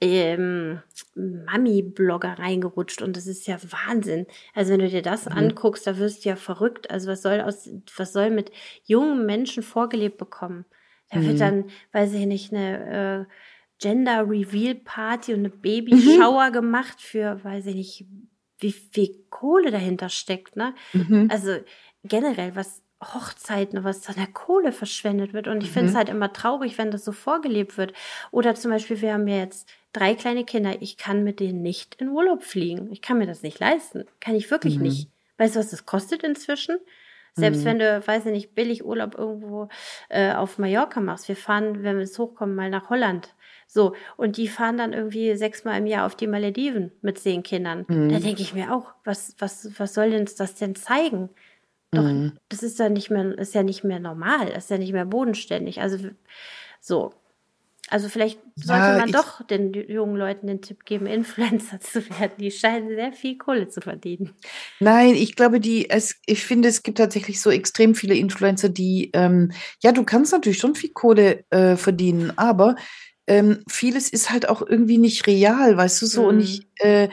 Mami-Blogger reingerutscht und das ist ja Wahnsinn. Also wenn du dir das hm, anguckst, da wirst du ja verrückt. Also was soll mit jungen Menschen vorgelebt bekommen? Da wird hm, dann, weiß ich nicht, eine Gender Reveal Party und eine Babyshower gemacht für, weiß ich nicht, wie viel Kohle dahinter steckt, ne? Mhm. Also generell, was Hochzeiten, was da an der Kohle verschwendet wird. Und ich finde es Mhm. halt immer traurig, wenn das so vorgelebt wird. Oder zum Beispiel, wir haben ja jetzt 3 kleine Kinder. Ich kann mit denen nicht in Urlaub fliegen. Ich kann mir das nicht leisten. Kann ich wirklich nicht. Mhm. Weißt du, was das kostet inzwischen? Selbst Mhm. wenn du, weiß ich nicht, billig Urlaub irgendwo auf Mallorca machst. Wir fahren, wenn wir es hochkommen, mal nach Holland. So, und die fahren dann irgendwie 6-mal im Jahr auf die Malediven mit 10 Kindern. Da Mhm. denke ich mir auch, was soll denn das denn zeigen? Doch, Mhm. das ist ja nicht mehr normal, ist ja nicht mehr bodenständig. Also so. Also vielleicht sollte Ja, man doch den jungen Leuten den Tipp geben, Influencer zu werden. Die scheinen sehr viel Kohle zu verdienen. nein, ich glaube, ich finde, es gibt tatsächlich so extrem viele Influencer, ja, du kannst natürlich schon viel Kohle verdienen, aber vieles ist halt auch irgendwie nicht real, weißt du so, und Hm.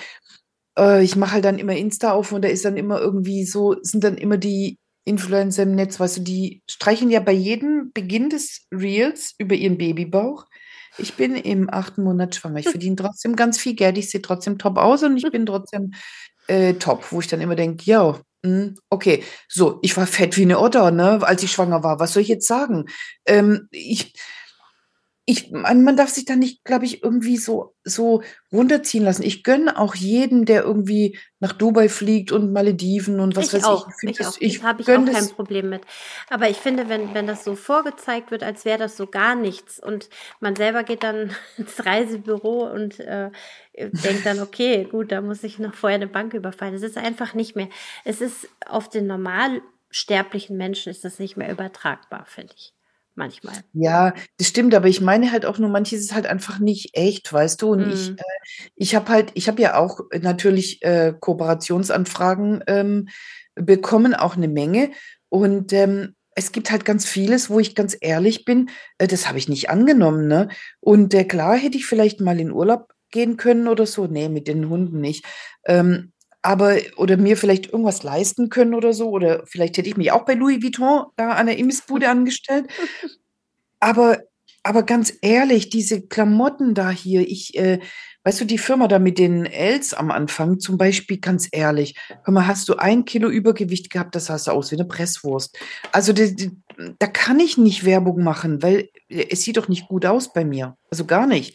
ich mache halt dann immer Insta auf und da ist dann immer irgendwie so, sind dann immer die Influencer im Netz, weißt du, die streichen ja bei jedem Beginn des Reels über ihren Babybauch. Ich bin im 8. Monat schwanger. Ich verdiene trotzdem ganz viel Geld. Ich sehe trotzdem top aus und ich bin trotzdem top, wo ich dann immer denke, ja, okay, so, ich war fett wie eine Otter, ne, als ich schwanger war. Was soll ich jetzt sagen? Ähm, ich, man darf sich da nicht, glaube ich, irgendwie so runterziehen lassen. Ich gönne auch jedem, der irgendwie nach Dubai fliegt und Malediven und was Ich weiß ich. auch, Ich finde ich das, auch. ich Habe ich auch gönne kein das. Problem mit. Aber ich finde, wenn das so vorgezeigt wird, als wäre das so gar nichts und man selber geht dann ins Reisebüro und denkt dann, okay, gut, da muss ich noch vorher eine Bank überfallen. Es ist einfach nicht mehr. Es ist auf den normalsterblichen Menschen ist das nicht mehr übertragbar, finde ich. Manchmal. Ja, das stimmt, aber ich meine halt auch nur, manches ist halt einfach nicht echt, weißt du? Und Mm. ich habe ja auch natürlich Kooperationsanfragen bekommen, auch eine Menge. Und es gibt halt ganz vieles, wo ich ganz ehrlich bin, das habe ich nicht angenommen, ne? Und klar hätte ich vielleicht mal in Urlaub gehen können oder so. Nee, mit den Hunden nicht. Aber, oder mir vielleicht irgendwas leisten können oder so. Oder vielleicht hätte ich mich auch bei Louis Vuitton da an der Imbissbude angestellt. Aber, aber ganz ehrlich, diese Klamotten da hier, weißt du, die Firma da mit den Ls am Anfang, zum Beispiel, ganz ehrlich, hör mal, hast du 1 Kilo Übergewicht gehabt, das sahst du aus wie eine Presswurst. Also da kann ich nicht Werbung machen, weil es sieht doch nicht gut aus bei mir. Also gar nicht.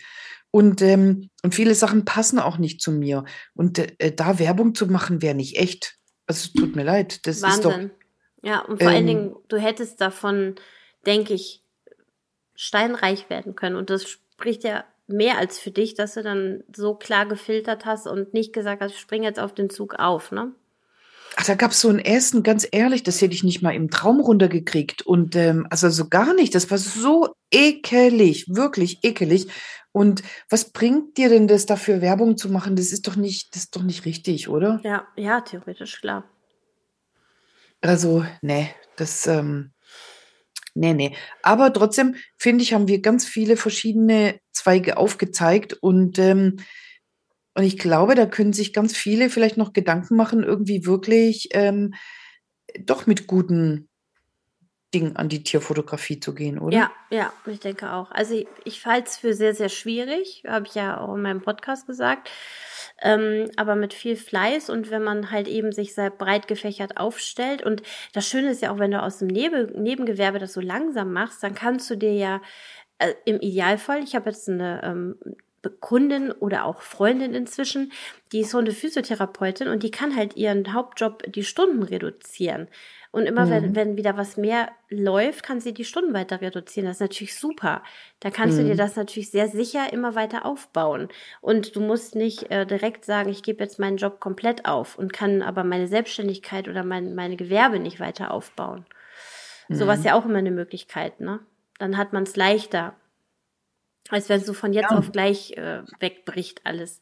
Und viele Sachen passen auch nicht zu mir. Und da Werbung zu machen, wäre nicht echt. Also es tut mir leid. Das ist doch, Wahnsinn. Ja, und vor allen ähm, Dingen, du hättest davon, denke ich, steinreich werden können. Und das spricht ja mehr als für dich, dass du dann so klar gefiltert hast und nicht gesagt hast, ich spring jetzt auf den Zug auf, ne? ach, da gab es so ein Essen, ganz ehrlich, das hätte ich nicht mal im Traum runtergekriegt. Und also so gar nicht. Das war so ekelig, wirklich ekelig. Und was bringt dir denn das dafür, Werbung zu machen? Das ist doch nicht richtig, oder? Ja, ja, theoretisch, klar. Also, nee, nee, nee. Aber trotzdem, finde ich, haben wir ganz viele verschiedene Zweige aufgezeigt und ich glaube, da können sich ganz viele vielleicht noch Gedanken machen, irgendwie wirklich doch mit guten Ding an die Tierfotografie zu gehen, oder? Ja, ja, ich denke auch. Also ich halte es für sehr, sehr schwierig, habe ich ja auch in meinem Podcast gesagt. Aber mit viel Fleiß und wenn man halt eben sich sehr breit gefächert aufstellt. Und das Schöne ist ja auch, wenn du aus dem Nebengewerbe das so langsam machst, dann kannst du dir ja im Idealfall, ich habe jetzt eine Kundin oder auch Freundin inzwischen, die ist Hunde-Physiotherapeutin und die kann halt ihren Hauptjob die Stunden reduzieren. Und immer Mhm. wenn wieder was mehr läuft, kann sie die Stunden weiter reduzieren. Das ist natürlich super. Da kannst du dir Mhm. das natürlich sehr sicher immer weiter aufbauen. Und du musst nicht direkt sagen, ich gebe jetzt meinen Job komplett auf und kann aber meine Selbstständigkeit oder meine Gewerbe nicht weiter aufbauen. Sowas ist Mhm. ja auch immer eine Möglichkeit, ne? Dann hat man es leichter, als wenn so von jetzt Ja, auf gleich wegbricht alles.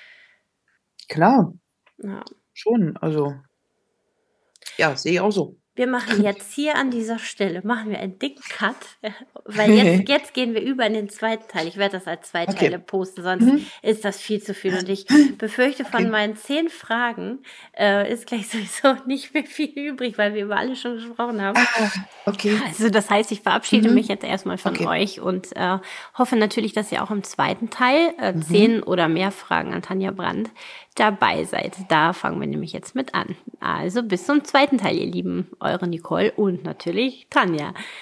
klar, Ja. schon. Also, ja, sehe ich auch so. wir machen jetzt hier an dieser Stelle, machen wir einen dicken Cut, weil jetzt gehen wir über in den zweiten Teil. Ich werde das als zwei Teile posten, sonst ist das viel zu viel. Und ich befürchte, von meinen 10 Fragen ist gleich sowieso nicht mehr viel übrig, weil wir über alle schon gesprochen haben. Okay. Also das heißt, ich verabschiede mich jetzt erstmal von euch und hoffe natürlich, dass ihr auch im zweiten Teil 10 oder mehr Fragen an Tanja Brandt dabei seid. Da fangen wir nämlich jetzt mit an. Also bis zum zweiten Teil, ihr Lieben. Eure Nicole und natürlich Tanja.